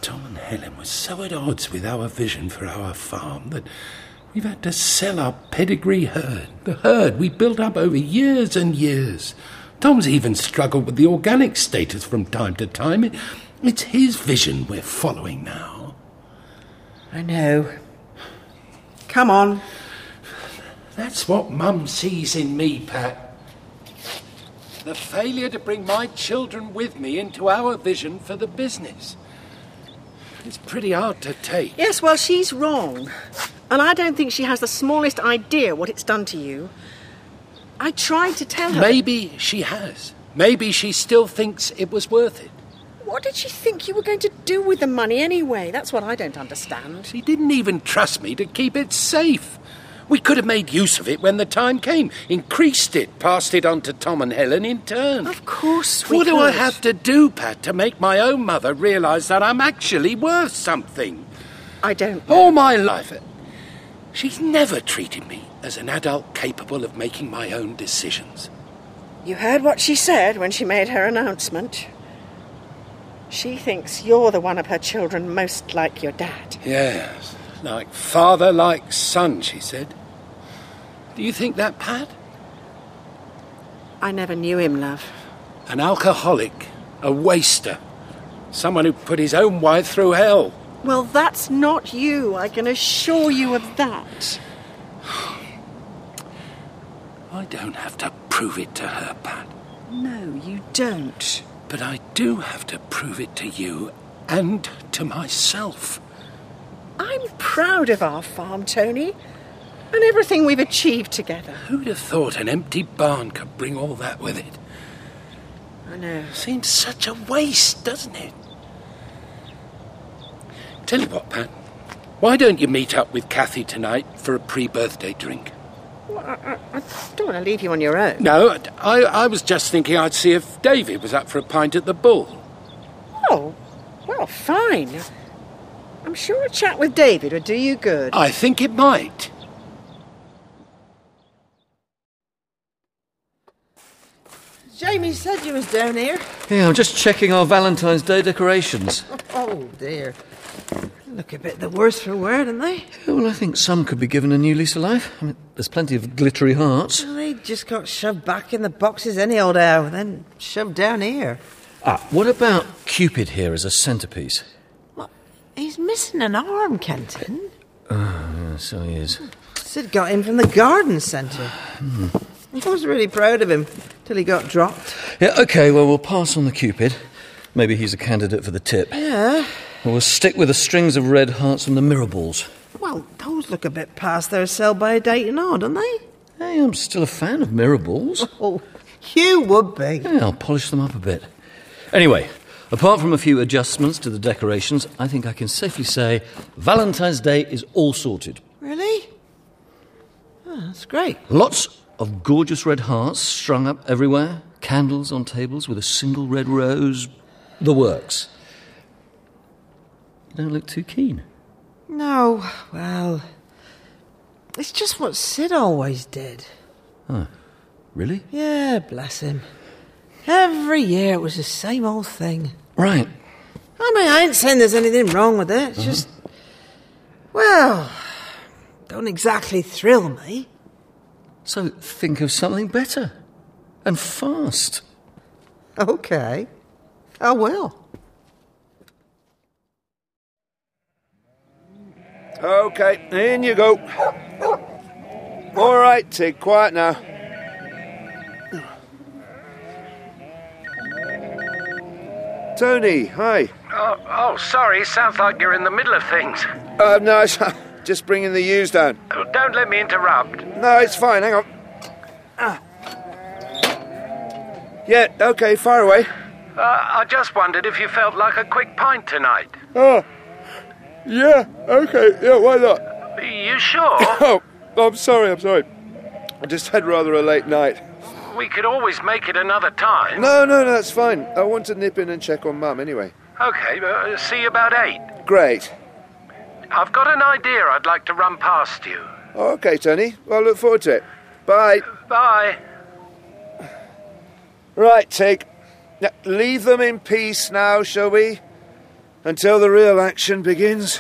Tom and Helen were so at odds with our vision for our farm that we've had to sell our pedigree herd, the herd we built up over years and years. Tom's even struggled with the organic status from time to time. It, it's his vision we're following now. I know. Come on. That's what Mum sees in me, Pat. The failure to bring my children with me into our vision for the business. It's pretty hard to take. Yes, well, she's wrong. And I don't think she has the smallest idea what it's done to you. I tried to tell her... Maybe she has. Maybe she still thinks it was worth it. What did she think you were going to do with the money anyway? That's what I don't understand. She didn't even trust me to keep it safe. We could have made use of it when the time came, increased it, passed it on to Tom and Helen in turn. Of course we What could. do I have to do, Pat, to make my own mother realise that I'm actually worth something? I don't... All my life, she's never treated me as an adult capable of making my own decisions. You heard what she said when she made her announcement. She thinks you're the one of her children most like your dad. Yes, like father, like son, she said. Do you think that, Pat? I never knew him, love. An alcoholic, a waster, someone who put his own wife through hell. Well, that's not you, I can assure you of that. I don't have to prove it to her, Pat. No, you don't. But I do have to prove it to you and to myself. I'm proud of our farm, Tony, and everything we've achieved together. Who'd have thought an empty barn could bring all that with it? I know. Seems such a waste, doesn't it? Tell you what, Pat, why don't you meet up with Kathy tonight for a pre-birthday drink? Well, I, I, I don't want to leave you on your own. No, I, I was just thinking I'd see if David was up for a pint at the Bull. Oh, well, fine. I'm sure a chat with David would do you good. I think it might. Jamie said you was down here. Yeah, I'm just checking our Valentine's Day decorations. Oh, dear. Look a bit the worse for wear, don't they? Yeah, well, I think some could be given a new lease of life. I mean, there's plenty of glittery hearts. Well, they just got shoved back in the boxes any old hour, then shoved down here. Ah, what about Cupid here as a centrepiece? What? He's missing an arm, Kenton. Oh, yeah, so he is. Sid got him from the garden centre. Hmm. I was really proud of him till he got dropped. Yeah, OK, well, we'll pass on the Cupid. Maybe he's a candidate for the tip. Yeah. We'll stick with the strings of red hearts and the mirror balls. Well, those look a bit past their sell-by date and all, don't they? Hey, I'm still a fan of mirror balls. Oh, you would be. Yeah, I'll polish them up a bit. Anyway, apart from a few adjustments to the decorations, I think I can safely say Valentine's Day is all sorted. Really? Oh, that's great. Lots of gorgeous red hearts strung up everywhere, candles on tables with a single red rose, the works. You don't look too keen. No, well, it's just what Sid always did. Oh, really? Yeah, bless him. Every year it was the same old thing. Right. I mean, I ain't saying there's anything wrong with it. It's uh-huh. just, well, don't exactly thrill me. So think of something better. And fast. OK. I will. OK, in you go. All right, Tig, quiet now. Tony, hi. Oh, oh, sorry, sounds like you're in the middle of things. Uh, no, it's just bringing the ewes down. Oh, don't let me interrupt. No, it's fine, hang on. Ah. Yeah, OK, fire away. Uh, I just wondered if you felt like a quick pint tonight. Oh, yeah, OK, yeah, why not? Are you sure? Oh, I'm sorry, I'm sorry. I just had rather a late night. We could always make it another time. No, no, no, that's fine. I want to nip in and check on Mum anyway. OK, uh, see you about eight. Great. I've got an idea I'd like to run past you. OK, Tony. Well, I look forward to it. Bye. Bye. Right, Tig. Now, leave them in peace now, shall we? until the real action begins.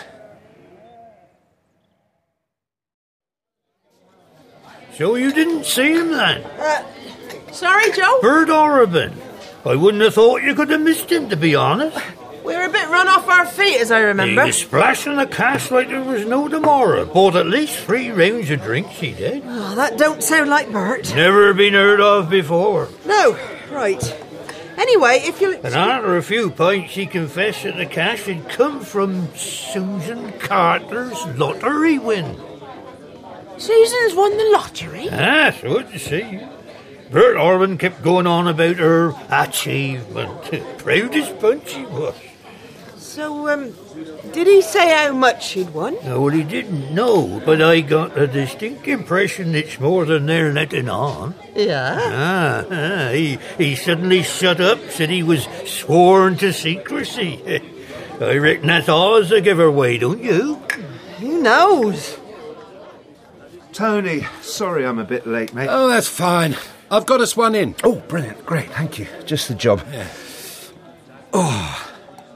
So you didn't see him then? Uh, sorry, Joe? Bert Orabin. I wouldn't have thought you could have missed him, to be honest. We were a bit run off our feet, as I remember. He was splashing the cash like there was no tomorrow. Bought at least three rounds of drinks, he did. Oh, that don't sound like Bert. Never been heard of before. No, right. Anyway, if you... And after a few pints, he confessed that the cash had come from Susan Carter's lottery win. Susan's won the lottery? Ah, so to see. Bert Orban kept going on about her achievement. Proud as punch he was. So, um, did he say how much he'd won? No, well, he didn't know, but I got a distinct impression it's more than they're letting on. Yeah? Ah, ah he, he suddenly shut up, said he was sworn to secrecy. I reckon that's all as a giveaway, don't you? Who knows? Tony, sorry I'm a bit late, mate. Oh, that's fine. I've got us one in. Oh, brilliant. Great, thank you. Just the job. Yeah. Oh.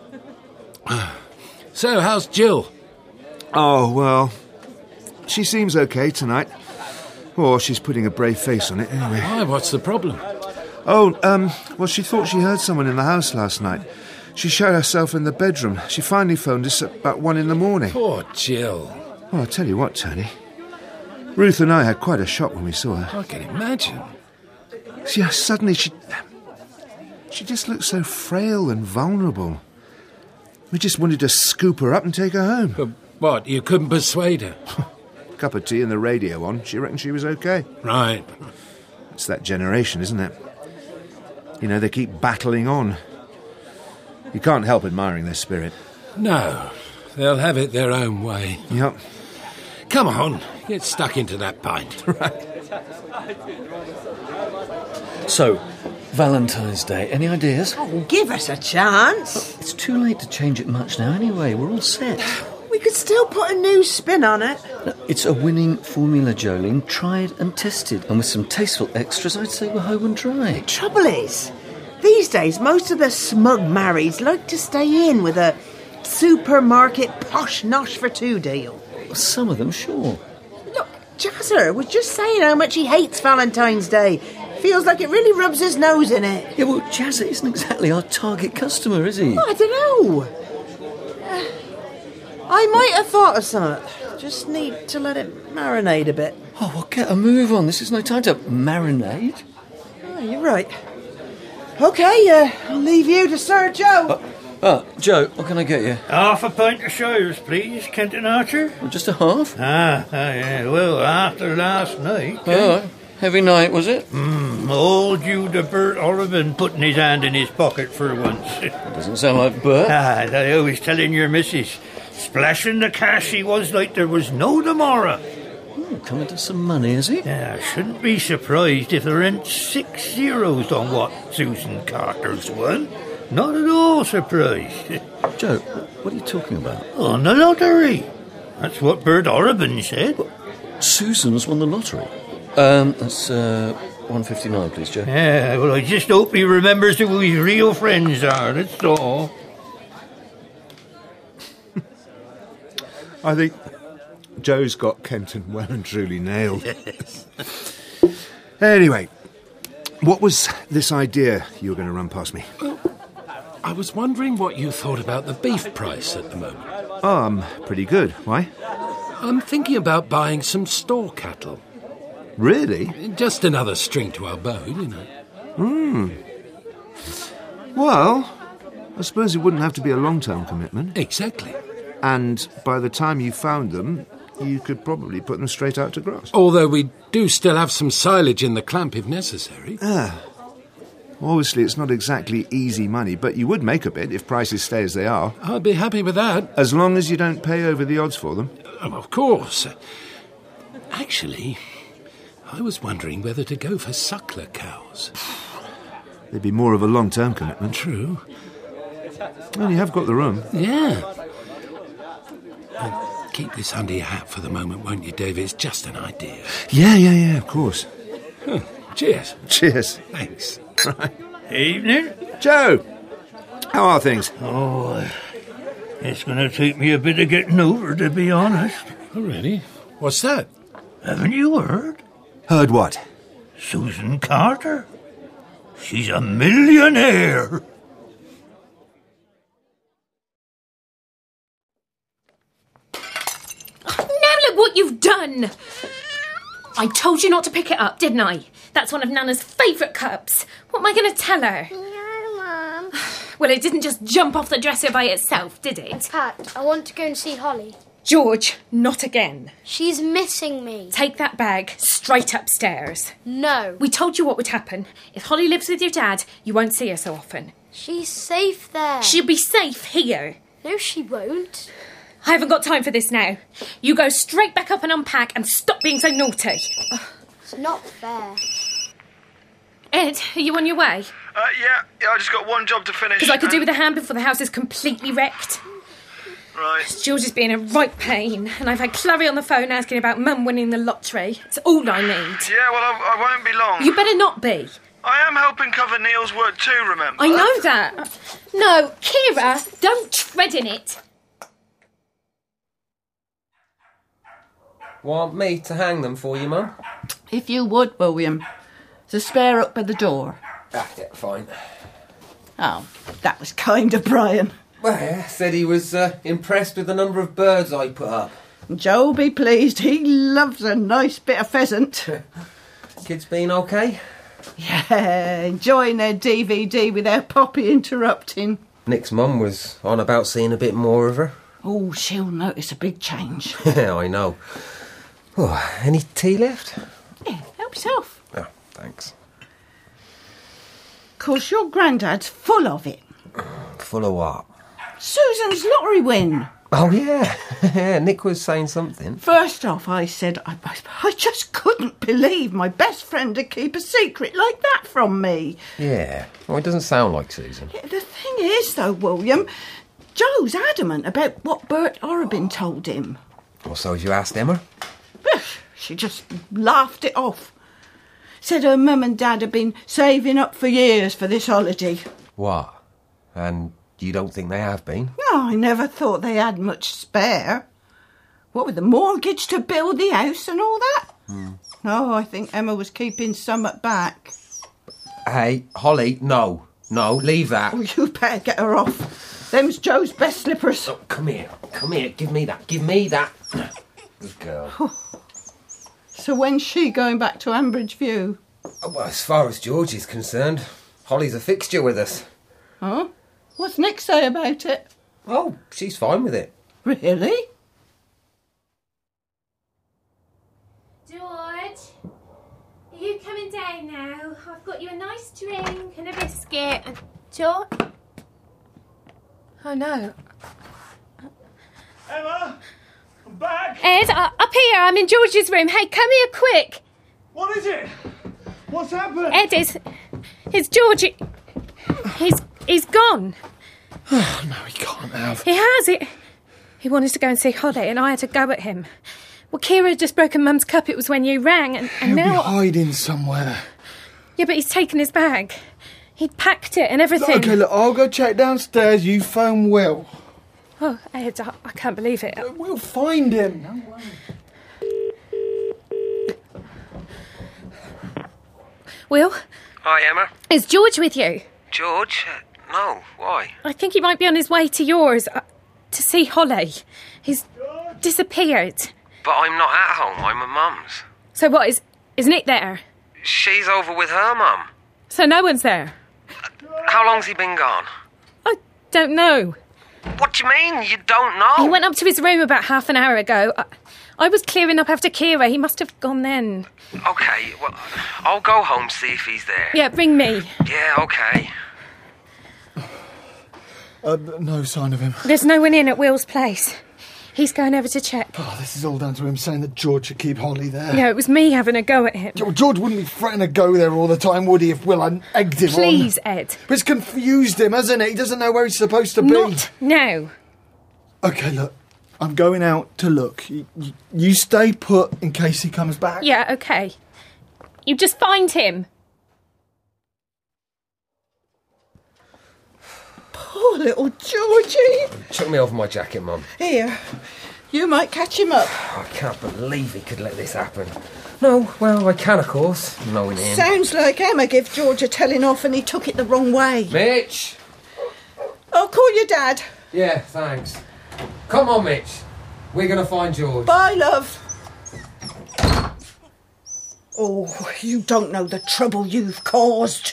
So, how's Jill? Oh, well, she seems okay tonight. Or she's putting a brave face on it anyway. Why, what's the problem? Oh, um, well, she thought she heard someone in the house last night. She shut herself in the bedroom. She finally phoned us at about one in the morning. Poor Jill. Well, I'll tell you what, Tony. Ruth and I had quite a shock when we saw her. I can imagine. See, suddenly she... She just looked so frail and vulnerable. We just wanted to scoop her up and take her home. But what, you couldn't persuade her? Cup of tea and the radio on. She reckoned she was okay. Right. It's that generation, isn't it? You know, they keep battling on. You can't help admiring their spirit. No, they'll have it their own way. Yep. Come on, get stuck into that pint. Right. So, Valentine's Day, any ideas? Oh, give us a chance. It's too late to change it much now anyway, we're all set. We could still put a new spin on it. No, it's a winning formula, Jolene, tried and tested. And with some tasteful extras, I'd say we're home and dry. Trouble is, these days, most of the smug marrieds like to stay in with a supermarket posh-nosh for two deal. Well, some of them, sure. Look, Jazzer was just saying how much he hates Valentine's Day. Feels like it really rubs his nose in it. Yeah, well, Jazzer isn't exactly our target customer, is he? Oh, I don't know. Uh, I might have thought of something. Just need to let it marinate a bit. Oh, well, get a move on. This is no time to marinate. Oh, you're right. OK, uh, I'll leave you to Sir Joe. Uh, Ah, Joe, what can I get you? Half a pint of Shires, please, Kenton Archer. Well, just a half? Ah, ah, yeah, well, after last night... Oh, eh? Heavy night, was it? Mm, all due to Bert Orabin putting his hand in his pocket for once. Doesn't sound like Bert. Ah, I was telling your missus. Splashing the cash he was like there was no tomorrow. Oh, coming to some money, is he? Yeah, I shouldn't be surprised if there ain't six zeros on what Susan Carter's won. Not at all surprised. Joe, what are you talking about? On the lottery. That's what Bert Orabin said. Well, Susan's won the lottery. Um, that's uh, one fifty-nine, please, Joe. Yeah, well, I just hope he remembers who his real friends are, that's all. I think Joe's got Kenton well and truly nailed. Anyway, what was this idea you were going to run past me? Well, I was wondering what you thought about the beef price at the moment. Oh, um, pretty good. Why? I'm thinking about buying some store cattle. Really? Just another string to our bow, you know. Hmm. Well, I suppose it wouldn't have to be a long-term commitment. Exactly. And by the time you found them, you could probably put them straight out to grass. Although we do still have some silage in the clamp if necessary. Ah. Obviously, it's not exactly easy money, but you would make a bit if prices stay as they are. I'd be happy with that. As long as you don't pay over the odds for them. Oh, of course. Actually, I was wondering whether to go for suckler cows. They'd be more of a long-term commitment. True. Well, you have got the room. Yeah. And keep this under your hat for the moment, won't you, Dave? It's just an idea. Yeah, yeah, yeah, of course. Huh. Cheers. Cheers. Thanks. Right. Evening. Joe, how are things? Oh, It's going to take me a bit of getting over, to be honest. Oh, really? What's that? Haven't you heard? Heard what? Susan Carter. She's a millionaire. Now look what you've done! I told you not to pick it up, didn't I? That's one of Nana's favourite cups. What am I going to tell her? No, Mum. Well, it didn't just jump off the dresser by itself, did it? Pat, I want to go and see Holly. George, not again. She's missing me. Take that bag straight upstairs. No. We told you what would happen. If Holly lives with your dad, you won't see her so often. She's safe there. She'll be safe here. No, she won't. I haven't got time for this now. You go straight back up and unpack and stop being so naughty. It's not fair. Ed, are you on your way? Uh, yeah, yeah, I just got one job to finish. Because I could do and- with a hand before the house is completely wrecked. Right. George is being a right pain, and I've had Chloe on the phone asking about Mum winning the lottery. It's all I need. Yeah, well, I, I won't be long. You better not be. I am helping cover Neil's work too, remember? I know that. No, Kira, don't tread in it. Want me to hang them for you, Mum? If you would, William. There's a spare up by the door. Ah, yeah, fine. Oh, that was kind of Brian. Well, yeah, said he was uh, impressed with the number of birds I put up. Joe be pleased. He loves a nice bit of pheasant. Kids been okay? Yeah, enjoying their D V D without Poppy interrupting. Nick's mum was on about seeing a bit more of her. Oh, she'll notice a big change. Yeah, I know. Oh, any tea left? Yeah, help yourself. Oh, thanks. Course your granddad's full of it. Full of what? Susan's lottery win. Oh, yeah. Yeah, Nick was saying something. First off, I said I, I just couldn't believe my best friend to keep a secret like that from me. Yeah. Well, it doesn't sound like Susan. Yeah, the thing is, though, William, Joe's adamant about what Bert Orabin told him. Well, so as you asked Emma? She just laughed it off. Said her mum and dad had been saving up for years for this holiday. What? And you don't think they have been? No, I never thought they had much spare. What with the mortgage to build the house and all that? Hmm. No, I think Emma was keeping somewhat back. Hey, Holly, no. No, leave that. Oh, you better get her off. Them's Joe's best slippers. Oh, come here. Come here. Give me that. Give me that. Good girl. So when's she going back to Ambridge View? Oh, well, as far as George is concerned, Holly's a fixture with us. Huh? What's Nick say about it? Oh, she's fine with it. Really? George, are you coming down now? I've got you a nice drink and a biscuit. And... George? Oh, no. Emma, I'm back. Ed, uh, up here. I'm in George's room. Hey, come here quick. What is it? What's happened? Ed, it's, it's George. He- He's he's gone. Oh, no, he can't have. He has it. He wanted to go and see Holly, and I had to go at him. Well, Kira had just broken Mum's cup. It was when you rang, and, and He'll now be hiding somewhere. Yeah, but he's taken his bag. He'd packed it and everything. Okay, look, I'll go check downstairs. You phone Will. Oh, Ed, I, I can't believe it. We'll find him. No worry. Will, Hi, Emma. is George with you? George? Uh, no, why? I think he might be on his way to yours uh, to see Holly. He's disappeared. But I'm not at home. I'm at Mum's. So what, is, is Nick there? She's over with her mum. So no one's there? How long's he been gone? I don't know. What do you mean? You don't know? He went up to his room about half an hour ago. I, I was clearing up after Kira. He must have gone then. Okay, well, I'll go home, see if he's there. Yeah, bring me. Yeah, okay. Uh, no sign of him. There's no one in at Will's place. He's going over to check. Oh, this is all down to him saying that George should keep Holly there. No, it was me having a go at him. George wouldn't be threatening to go there all the time, would he, if Will hadn't egged him on? Please, Ed. But it's confused him, hasn't it? He doesn't know where he's supposed to be. Not now. OK, look, I'm going out to look. You, you, you stay put in case he comes back. Yeah, OK. You just find him. Poor Poor little Georgie. Chuck me over my jacket, Mum. Here, you might catch him up. I can't believe he could let this happen. No, well, I can, of course, knowing him. Sounds like Emma gave George a telling off and he took it the wrong way. Mitch! I'll call your dad. Yeah, thanks. Come on, Mitch. We're going to find George. Bye, love. Oh, you don't know the trouble you've caused.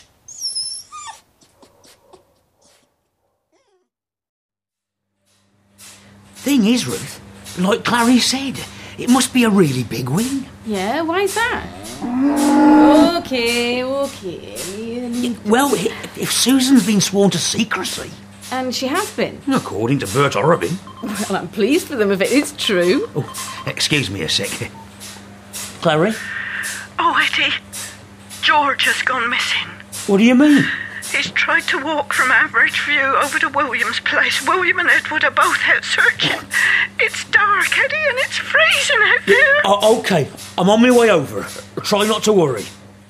Thing is, Ruth, like Clary said, it must be a really big win. Yeah, why's that? Okay, okay. Well, if Susan's been sworn to secrecy... And she has been? According to Bert Orobin. Well, I'm pleased for them if it is true. Oh, excuse me a sec. Clary? Oh, Eddie, George has gone missing. What do you mean? He's tried to walk from Average View over to William's place. William and Edward are both out searching. It's dark, Eddie, and it's freezing out there. Oh, OK, I'm on my way over. Try not to worry.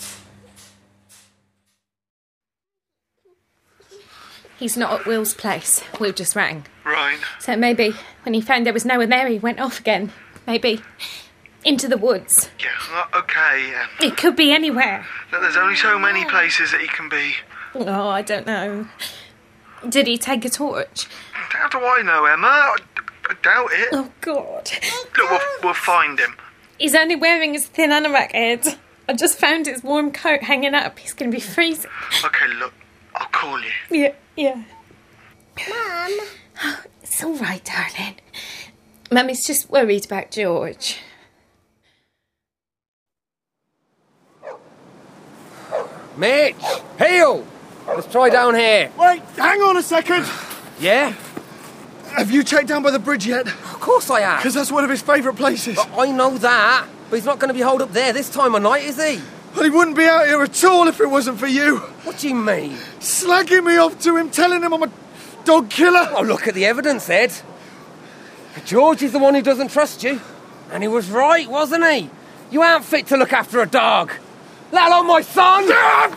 He's not at Will's place. Will just rang. Right. So maybe when he found there was no one there, he went off again. Maybe into the woods. Yeah, uh, okay, yeah. It could be anywhere. There's only so many places that he can be. Oh, I don't know. Did he take a torch? How do I know, Emma? I, I doubt it. Oh, God. Look, we'll, we'll find him. He's only wearing his thin anorak head. I just found his warm coat hanging up. He's going to be freezing. OK, look, I'll call you. Yeah, yeah. Mum. Oh, it's all right, darling. Mummy's just worried about George. Mitch! Heel! Let's try down here. Wait, hang on a second. Yeah? Have you checked down by the bridge yet? Of course I have. Because that's one of his favourite places. I know that, but he's not going to be holed up there this time of night, is he? Well, he wouldn't be out here at all if it wasn't for you. What do you mean? Slagging me off to him, telling him I'm a dog killer. Oh, look at the evidence, Ed. George is the one who doesn't trust you. And he was right, wasn't he? You aren't fit to look after a dog. Let alone my son!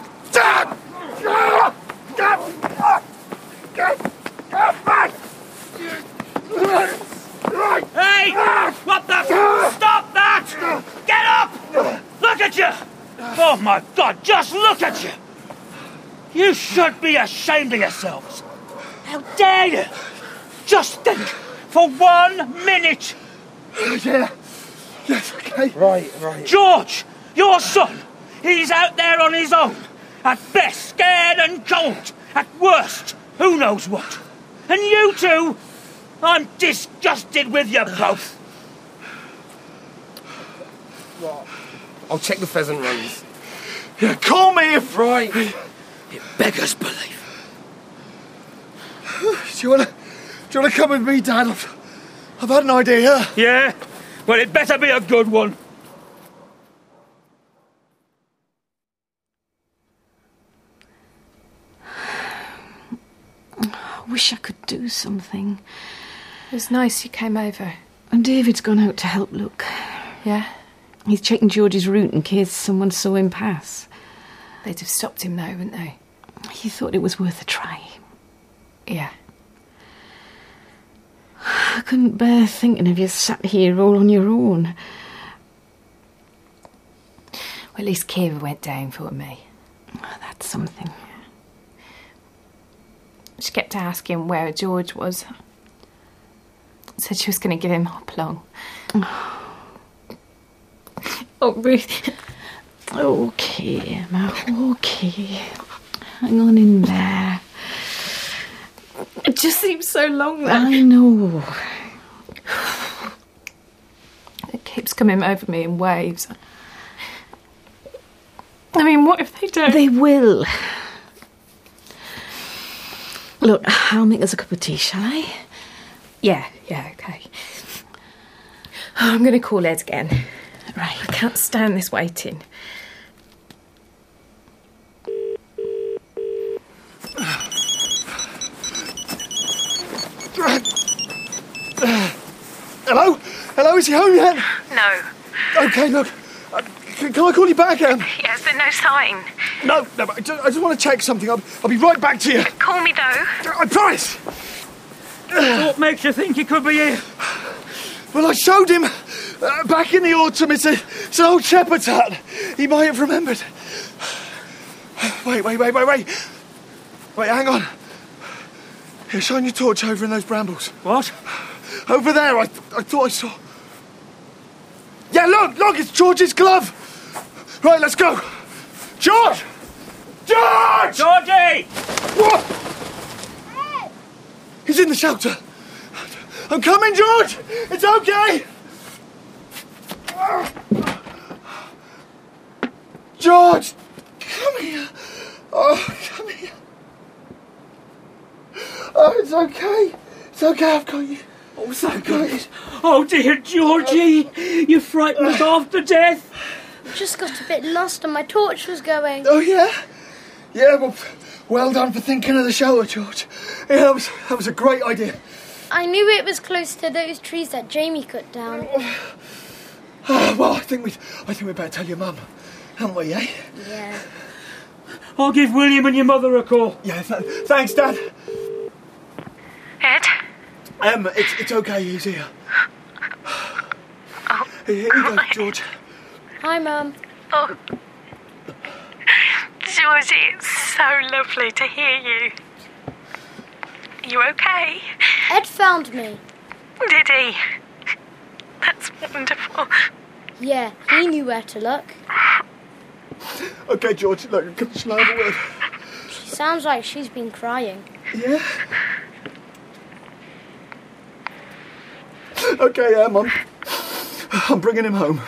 Hey! What the... Stop that! Get up! Look at you! Oh, my God, just look at you! You should be ashamed of yourselves. How dare you? Just think, for one minute. Yeah. Yes, OK. Right, right. George, your son, he's out there on his own. At best, scared and cold. At worst, who knows what. And you two, I'm disgusted with you both. What? I'll check the pheasant runs. Yeah, call me if... Right. It beggars belief. Do you want to... Do you want to come with me, Dad? I've, I've had an idea. Yeah? Well, it better be a good one. I wish I could do something. It was nice you came over. And David's gone out to help look. Yeah? He's checking George's route in case someone saw him pass. They'd have stopped him though, wouldn't they? He thought it was worth a try. Yeah. I couldn't bear thinking of you sat here all on your own. Well, at least Kira went down for me. Oh, that's something. She kept asking where George was. Said she was going to give him Hopalong. Oh, Ruth. OK, Emma, OK. Hang on in there. It just seems so long now. I know. It keeps coming over me in waves. I mean, what if they don't? They will. Look, I'll make us a cup of tea, shall I? Yeah, yeah, OK. Oh, I'm going to call Ed again. Right. I can't stand this waiting. Hello? Hello, is he home yet? No. OK, look. Uh, can, can I call you back, Em? Yes, but no sign. No, no, I just, I just want to check something. I'll, I'll be right back to you. Call me, though. I promise. What makes you think he could be here? Well, I showed him uh, back in the autumn. It's, a, it's an old shepherd's hut. He might have remembered. Wait, wait, wait, wait, wait. Wait, hang on. Here, shine your torch over in those brambles. What? Over there, I, I thought I saw... Yeah, look, look, it's George's glove. Right, let's go. George! George! Georgie! What? He's in the shelter. I'm coming, George! It's okay! George! Come here! Oh, come here! Oh, it's okay. It's okay, I've got you. Oh, thank goodness. Oh, dear Georgie, you frightened us half to death. Just got a bit lost and my torch was going. Oh, yeah? Yeah, well, well done for thinking of the shelter, George. Yeah, that was, that was a great idea. I knew it was close to those trees that Jamie cut down. Oh, well, I think we'd, I think we'd better tell your mum, haven't we, eh? Yeah. I'll give William and your mother a call. Yeah, th- thanks, Dad. Ed? Um, it's, it's okay, he's here. Oh, Here you go, George. Hi, Mum. Oh. Georgie, it's so lovely to hear you. You okay? Ed found me. Did he? That's wonderful. Yeah, he knew where to look. Okay, George, look, can shall I have a word? She sounds like she's been crying. Yeah? Okay, yeah, Mum. I'm bringing him home.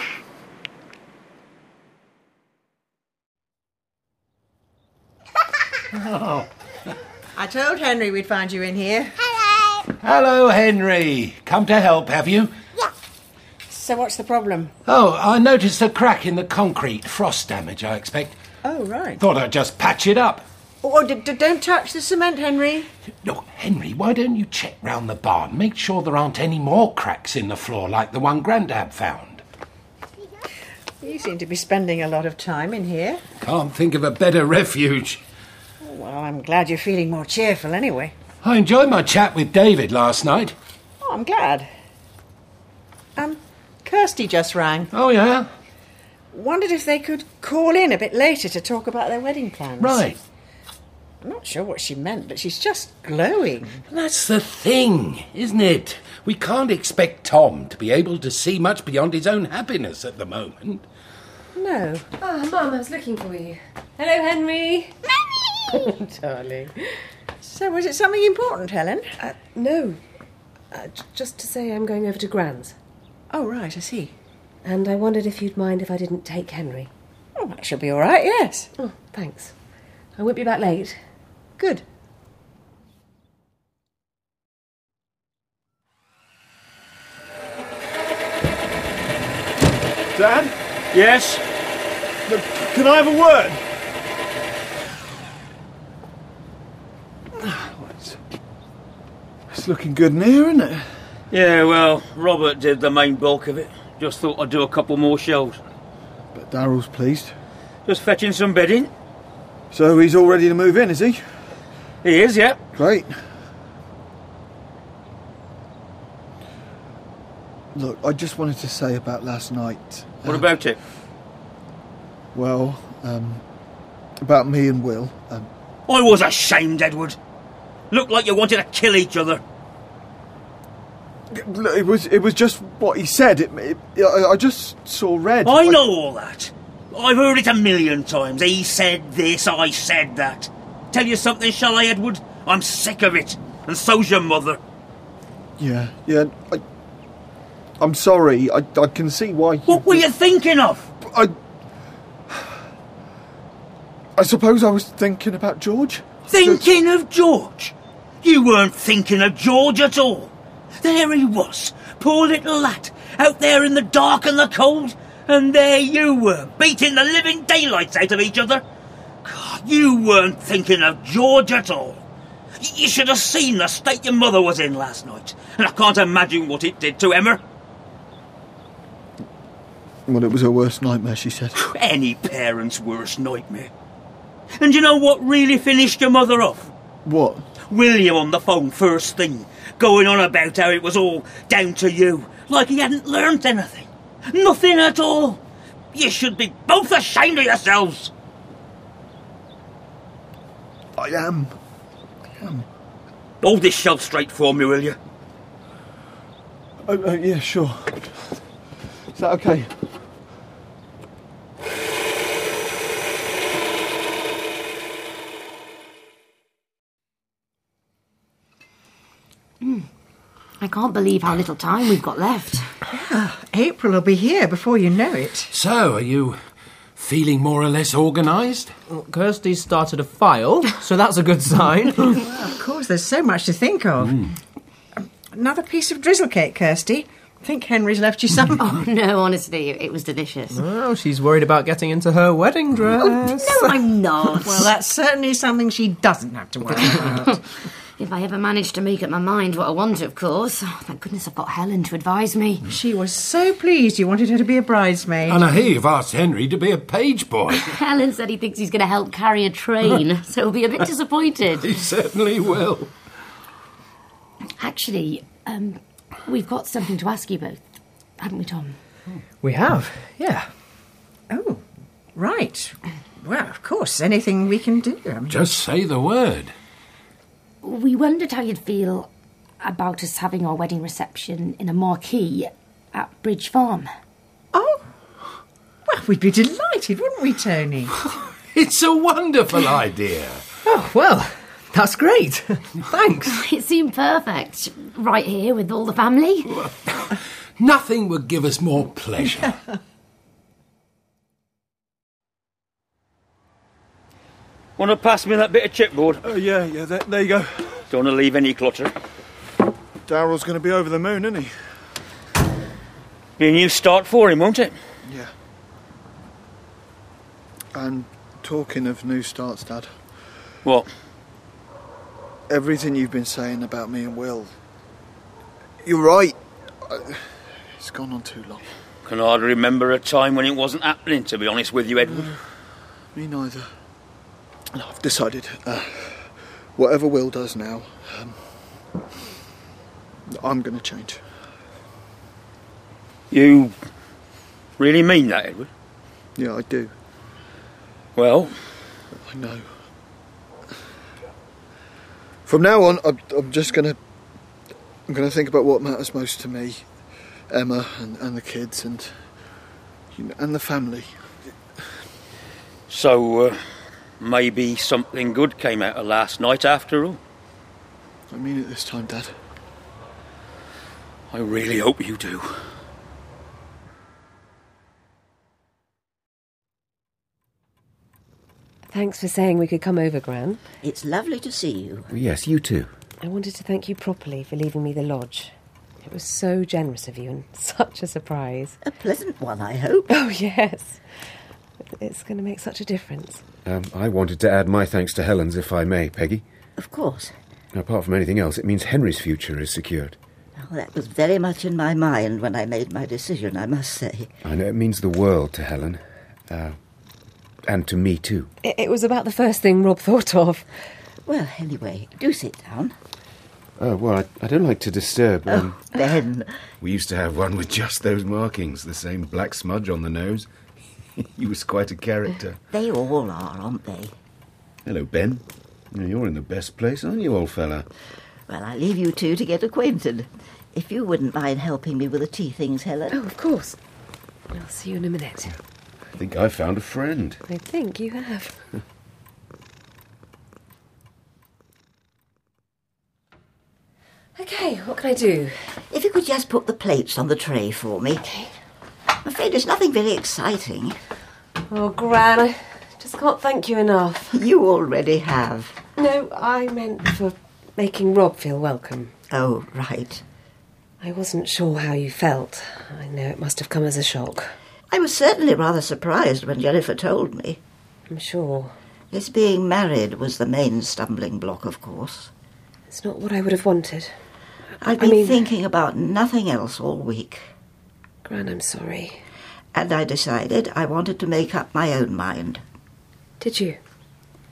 Oh. I told Henry we'd find you in here. Hello. Hello, Henry. Come to help, have you? Yeah. So what's the problem? Oh, I noticed a crack in the concrete. Frost damage, I expect. Oh, right. Thought I'd just patch it up. Oh, d- d- don't touch the cement, Henry. Look, Henry, why don't you check round the barn? Make sure there aren't any more cracks in the floor like the one Grandad found. You seem to be spending a lot of time in here. Can't think of a better refuge. Well, I'm glad you're feeling more cheerful anyway. I enjoyed my chat with David last night. Oh, I'm glad. Um, Kirsty just rang. Oh, yeah? Wondered if they could call in a bit later to talk about their wedding plans. Right. I'm not sure what she meant, but she's just glowing. That's the thing, isn't it? We can't expect Tom to be able to see much beyond his own happiness at the moment. No. Ah, oh, Mum, I was looking for you. Hello, Henry. Darling. So, was it something important, Helen? Uh, no. Uh, j- just to say I'm going over to Gran's. Oh, right, I see. And I wondered if you'd mind if I didn't take Henry. Oh, that should be all right, yes. Oh, thanks. I won't be back late. Good. Dad? Yes? Look, can I have a word? It's, it's looking good in here, isn't it? Yeah, well, Robert did the main bulk of it. Just thought I'd do a couple more shelves. But Daryl's pleased. Just fetching some bedding. So he's all ready to move in, is he? He is, yeah. Great. Look, I just wanted to say about last night. What uh, about it? Well, um, about me and Will. Um, I was ashamed, Edward. Looked like you wanted to kill each other. It was it was just what he said. It, it, I, I just saw red. I know I, all that. I've heard it a million times. He said this, I said that. Tell you something, shall I, Edward? I'm sick of it. And so's your mother. Yeah, yeah. I, I'm sorry. I, I can see why... You, what were you thinking of? I... I suppose I was thinking about George. Thinking of George? You weren't thinking of George at all. There he was, poor little lad, out there in the dark and the cold, and there you were, beating the living daylights out of each other. God, you weren't thinking of George at all. You should have seen the state your mother was in last night, and I can't imagine what it did to Emma. Well, it was her worst nightmare, she said. Any parent's worst nightmare. And you know what really finished your mother off? What? William on the phone first thing, going on about how it was all down to you, like he hadn't learnt anything. Nothing at all. You should be both ashamed of yourselves. I am. I am. Hold this shelf straight for me, will you? Oh, uh, yeah, sure. Is that okay? Mm. I can't believe how little time we've got left. Yeah, April will be here before you know it. So, are you feeling more or less organised? Well, Kirsty's started a file, so that's a good sign. Well, of course, there's so much to think of. Mm. Another piece of drizzle cake, Kirsty. I think Henry's left you some. Oh, no, honestly, it was delicious. Oh, she's worried about getting into her wedding dress. Oh, no, I'm not. Well, that's certainly something she doesn't have to worry about. If I ever manage to make up my mind what I want, of course. Oh, thank goodness I've got Helen to advise me. She was so pleased you wanted her to be a bridesmaid. And I hear you've asked Henry to be a page boy. Helen said he thinks he's going to help carry a train, so he'll be a bit disappointed. He certainly will. Actually, um, we've got something to ask you both, haven't we, Tom? We have, yeah. Oh, right. Well, of course, anything we can do. I mean... Just say the word. We wondered how you'd feel about us having our wedding reception in a marquee at Bridge Farm. Oh, well, we'd be delighted, wouldn't we, Tony? It's a wonderful idea. Oh, well, that's great. Thanks. It seemed perfect. Right here with all the family. Nothing would give us more pleasure. Want to pass me that bit of chipboard? Oh, yeah, yeah, there, there you go. Don't want to leave any clutter. Daryl's going to be over the moon, isn't he? Be a new start for him, won't it? Yeah. And talking of new starts, Dad. What? Everything you've been saying about me and Will. You're right. It's gone on too long. Can hardly remember a time when it wasn't happening, to be honest with you, Edward. Me neither. No, I've decided, uh, whatever Will does now, um, I'm going to change. You really mean that, Edward? Yeah, I do. Well? I know. From now on, I'm, I'm just going to... I'm going to think about what matters most to me. Emma and, and the kids and... You know, and the family. So, uh... maybe something good came out of last night after all. I mean it this time, Dad. I really hope you do. Thanks for saying we could come over, Gran. It's lovely to see you. Yes, you too. I wanted to thank you properly for leaving me the lodge. It was so generous of you and such a surprise. A pleasant one, I hope. Oh, yes. It's going to make such a difference. Um, I wanted to add my thanks to Helen's, if I may, Peggy. Of course. Apart from anything else, it means Henry's future is secured. Well, that was very much in my mind when I made my decision, I must say. I know it means the world to Helen. Uh, and to me, too. It, it was about the first thing Rob thought of. Well, anyway, do sit down. Oh, well, I, I don't like to disturb. Um, oh, Ben. We used to have one with just those markings, the same black smudge on the nose. He was quite a character. They all are, aren't they? Hello, Ben. You're in the best place, aren't you, old fella? Well, I leave you two to get acquainted. If you wouldn't mind helping me with the tea things, Helen. Oh, of course. I'll see you in a minute. I think I've found a friend. I think you have. OK, what can I do? If you could just put the plates on the tray for me. OK. I'm afraid it's nothing very exciting. Oh, Gran, I just can't thank you enough. You already have. No, I meant for making Rob feel welcome. Oh, right. I wasn't sure how you felt. I know it must have come as a shock. I was certainly rather surprised when Jennifer told me. I'm sure. This being married was the main stumbling block, of course. It's not what I would have wanted. I've been I mean... thinking about nothing else all week. Gran, I'm sorry. And I decided I wanted to make up my own mind. Did you?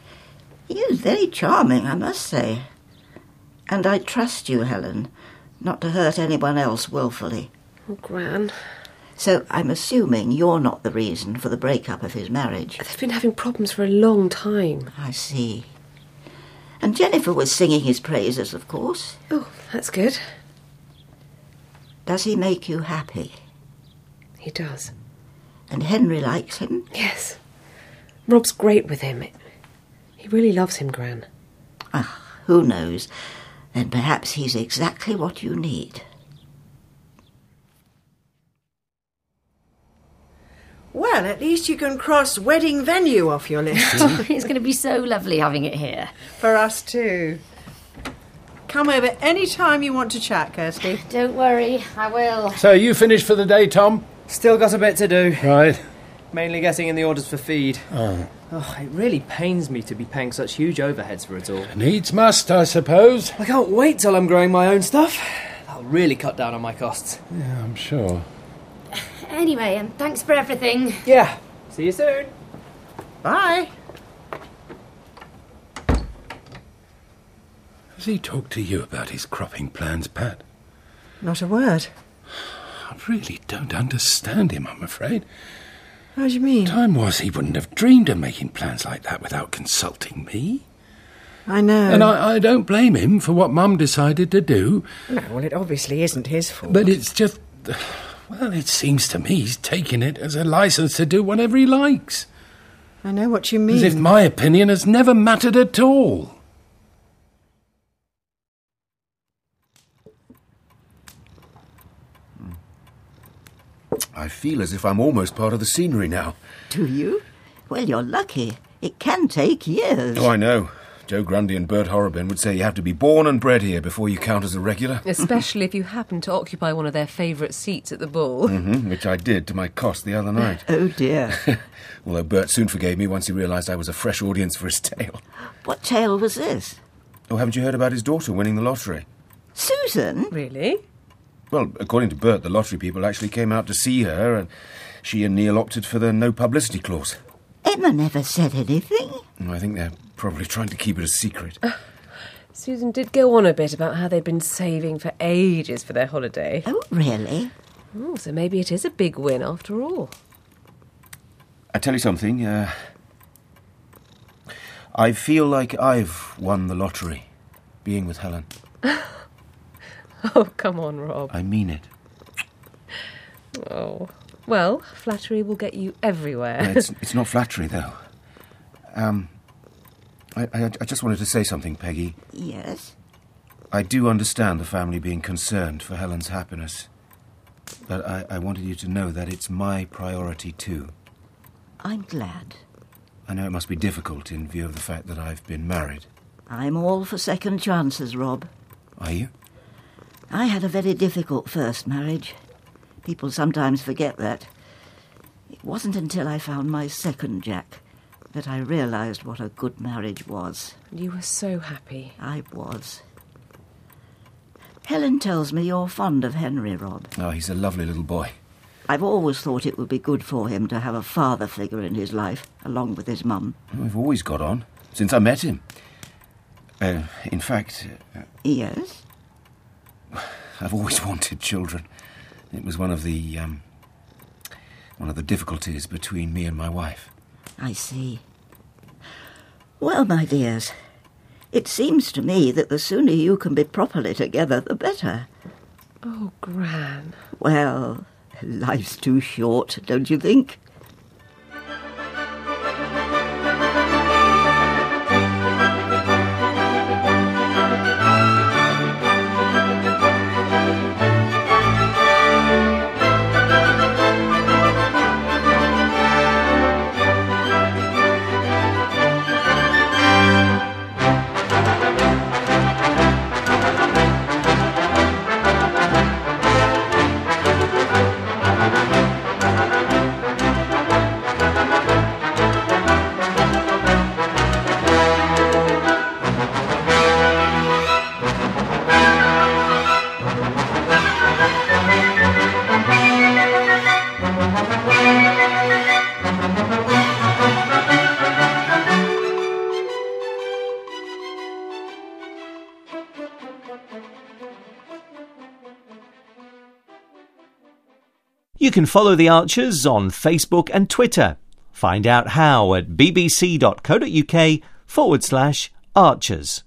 He is very charming, I must say. And I trust you, Helen, not to hurt anyone else willfully. Oh, Gran. So I'm assuming you're not the reason for the breakup of his marriage. They've been having problems for a long time. I see. And Jennifer was singing his praises, of course. Oh, that's good. Does he make you happy? He does. And Henry likes him? Yes. Rob's great with him. He really loves him, Gran. Ah, who knows? Then perhaps he's exactly what you need. Well, at least you can cross wedding venue off your list. It's going to be so lovely having it here. For us too. Come over any time you want to chat, Kirsty. Don't worry, I will. So, you finished for the day, Tom? Still got a bit to do. Right. Mainly getting in the orders for feed. Oh. Oh, it really pains me to be paying such huge overheads for it all. Needs must, I suppose. I can't wait till I'm growing my own stuff. That'll really cut down on my costs. Yeah, I'm sure. Anyway, and thanks for everything. Yeah. See you soon. Bye. Has he talked to you about his cropping plans, Pat? Not a word. I really don't understand him, I'm afraid. How do you mean? Time was he wouldn't have dreamed of making plans like that without consulting me. I know. And I, I don't blame him for what Mum decided to do. No, well, it obviously isn't his fault. But it's just... Well, it seems to me he's taking it as a licence to do whatever he likes. I know what you mean. As if my opinion has never mattered at all. I feel as if I'm almost part of the scenery now. Do you? Well, you're lucky. It can take years. Oh, I know. Joe Grundy and Bert Horrobin would say you have to be born and bred here before you count as a regular. Especially if you happen to occupy one of their favourite seats at the Bull. Mm-hmm, which I did to my cost the other night. Oh, dear. Although Bert soon forgave me once he realised I was a fresh audience for his tale. What tale was this? Oh, haven't you heard about his daughter winning the lottery? Susan? Really? Well, according to Bert, the lottery people actually came out to see her, and she and Neil opted for the no publicity clause. Emma never said anything. I think they're probably trying to keep it a secret. Uh, Susan did go on a bit about how they'd been saving for ages for their holiday. Oh, really? Oh, so maybe it is a big win after all. I tell you something, uh, I feel like I've won the lottery, being with Helen. Oh, come on, Rob. I mean it. Oh. Well, flattery will get you everywhere. No, it's, it's not flattery, though. Um, I, I, I just wanted to say something, Peggy. Yes? I do understand the family being concerned for Helen's happiness. But I, I wanted you to know that it's my priority, too. I'm glad. I know it must be difficult in view of the fact that I've been married. I'm all for second chances, Rob. Are you? I had a very difficult first marriage. People sometimes forget that. It wasn't until I found my second Jack that I realised what a good marriage was. You were so happy. I was. Helen tells me you're fond of Henry, Rob. Oh, he's a lovely little boy. I've always thought it would be good for him to have a father figure in his life, along with his mum. We've always got on, since I met him. Uh, in fact... Uh, yes? I've always wanted children. It was one of the, um, one of the difficulties between me and my wife. I see. Well, my dears, it seems to me that the sooner you can be properly together, the better. Oh, Gran. Well, life's too short, don't you think? You can follow the Archers on Facebook and Twitter. Find out how at bbc.co.uk forward slash Archers.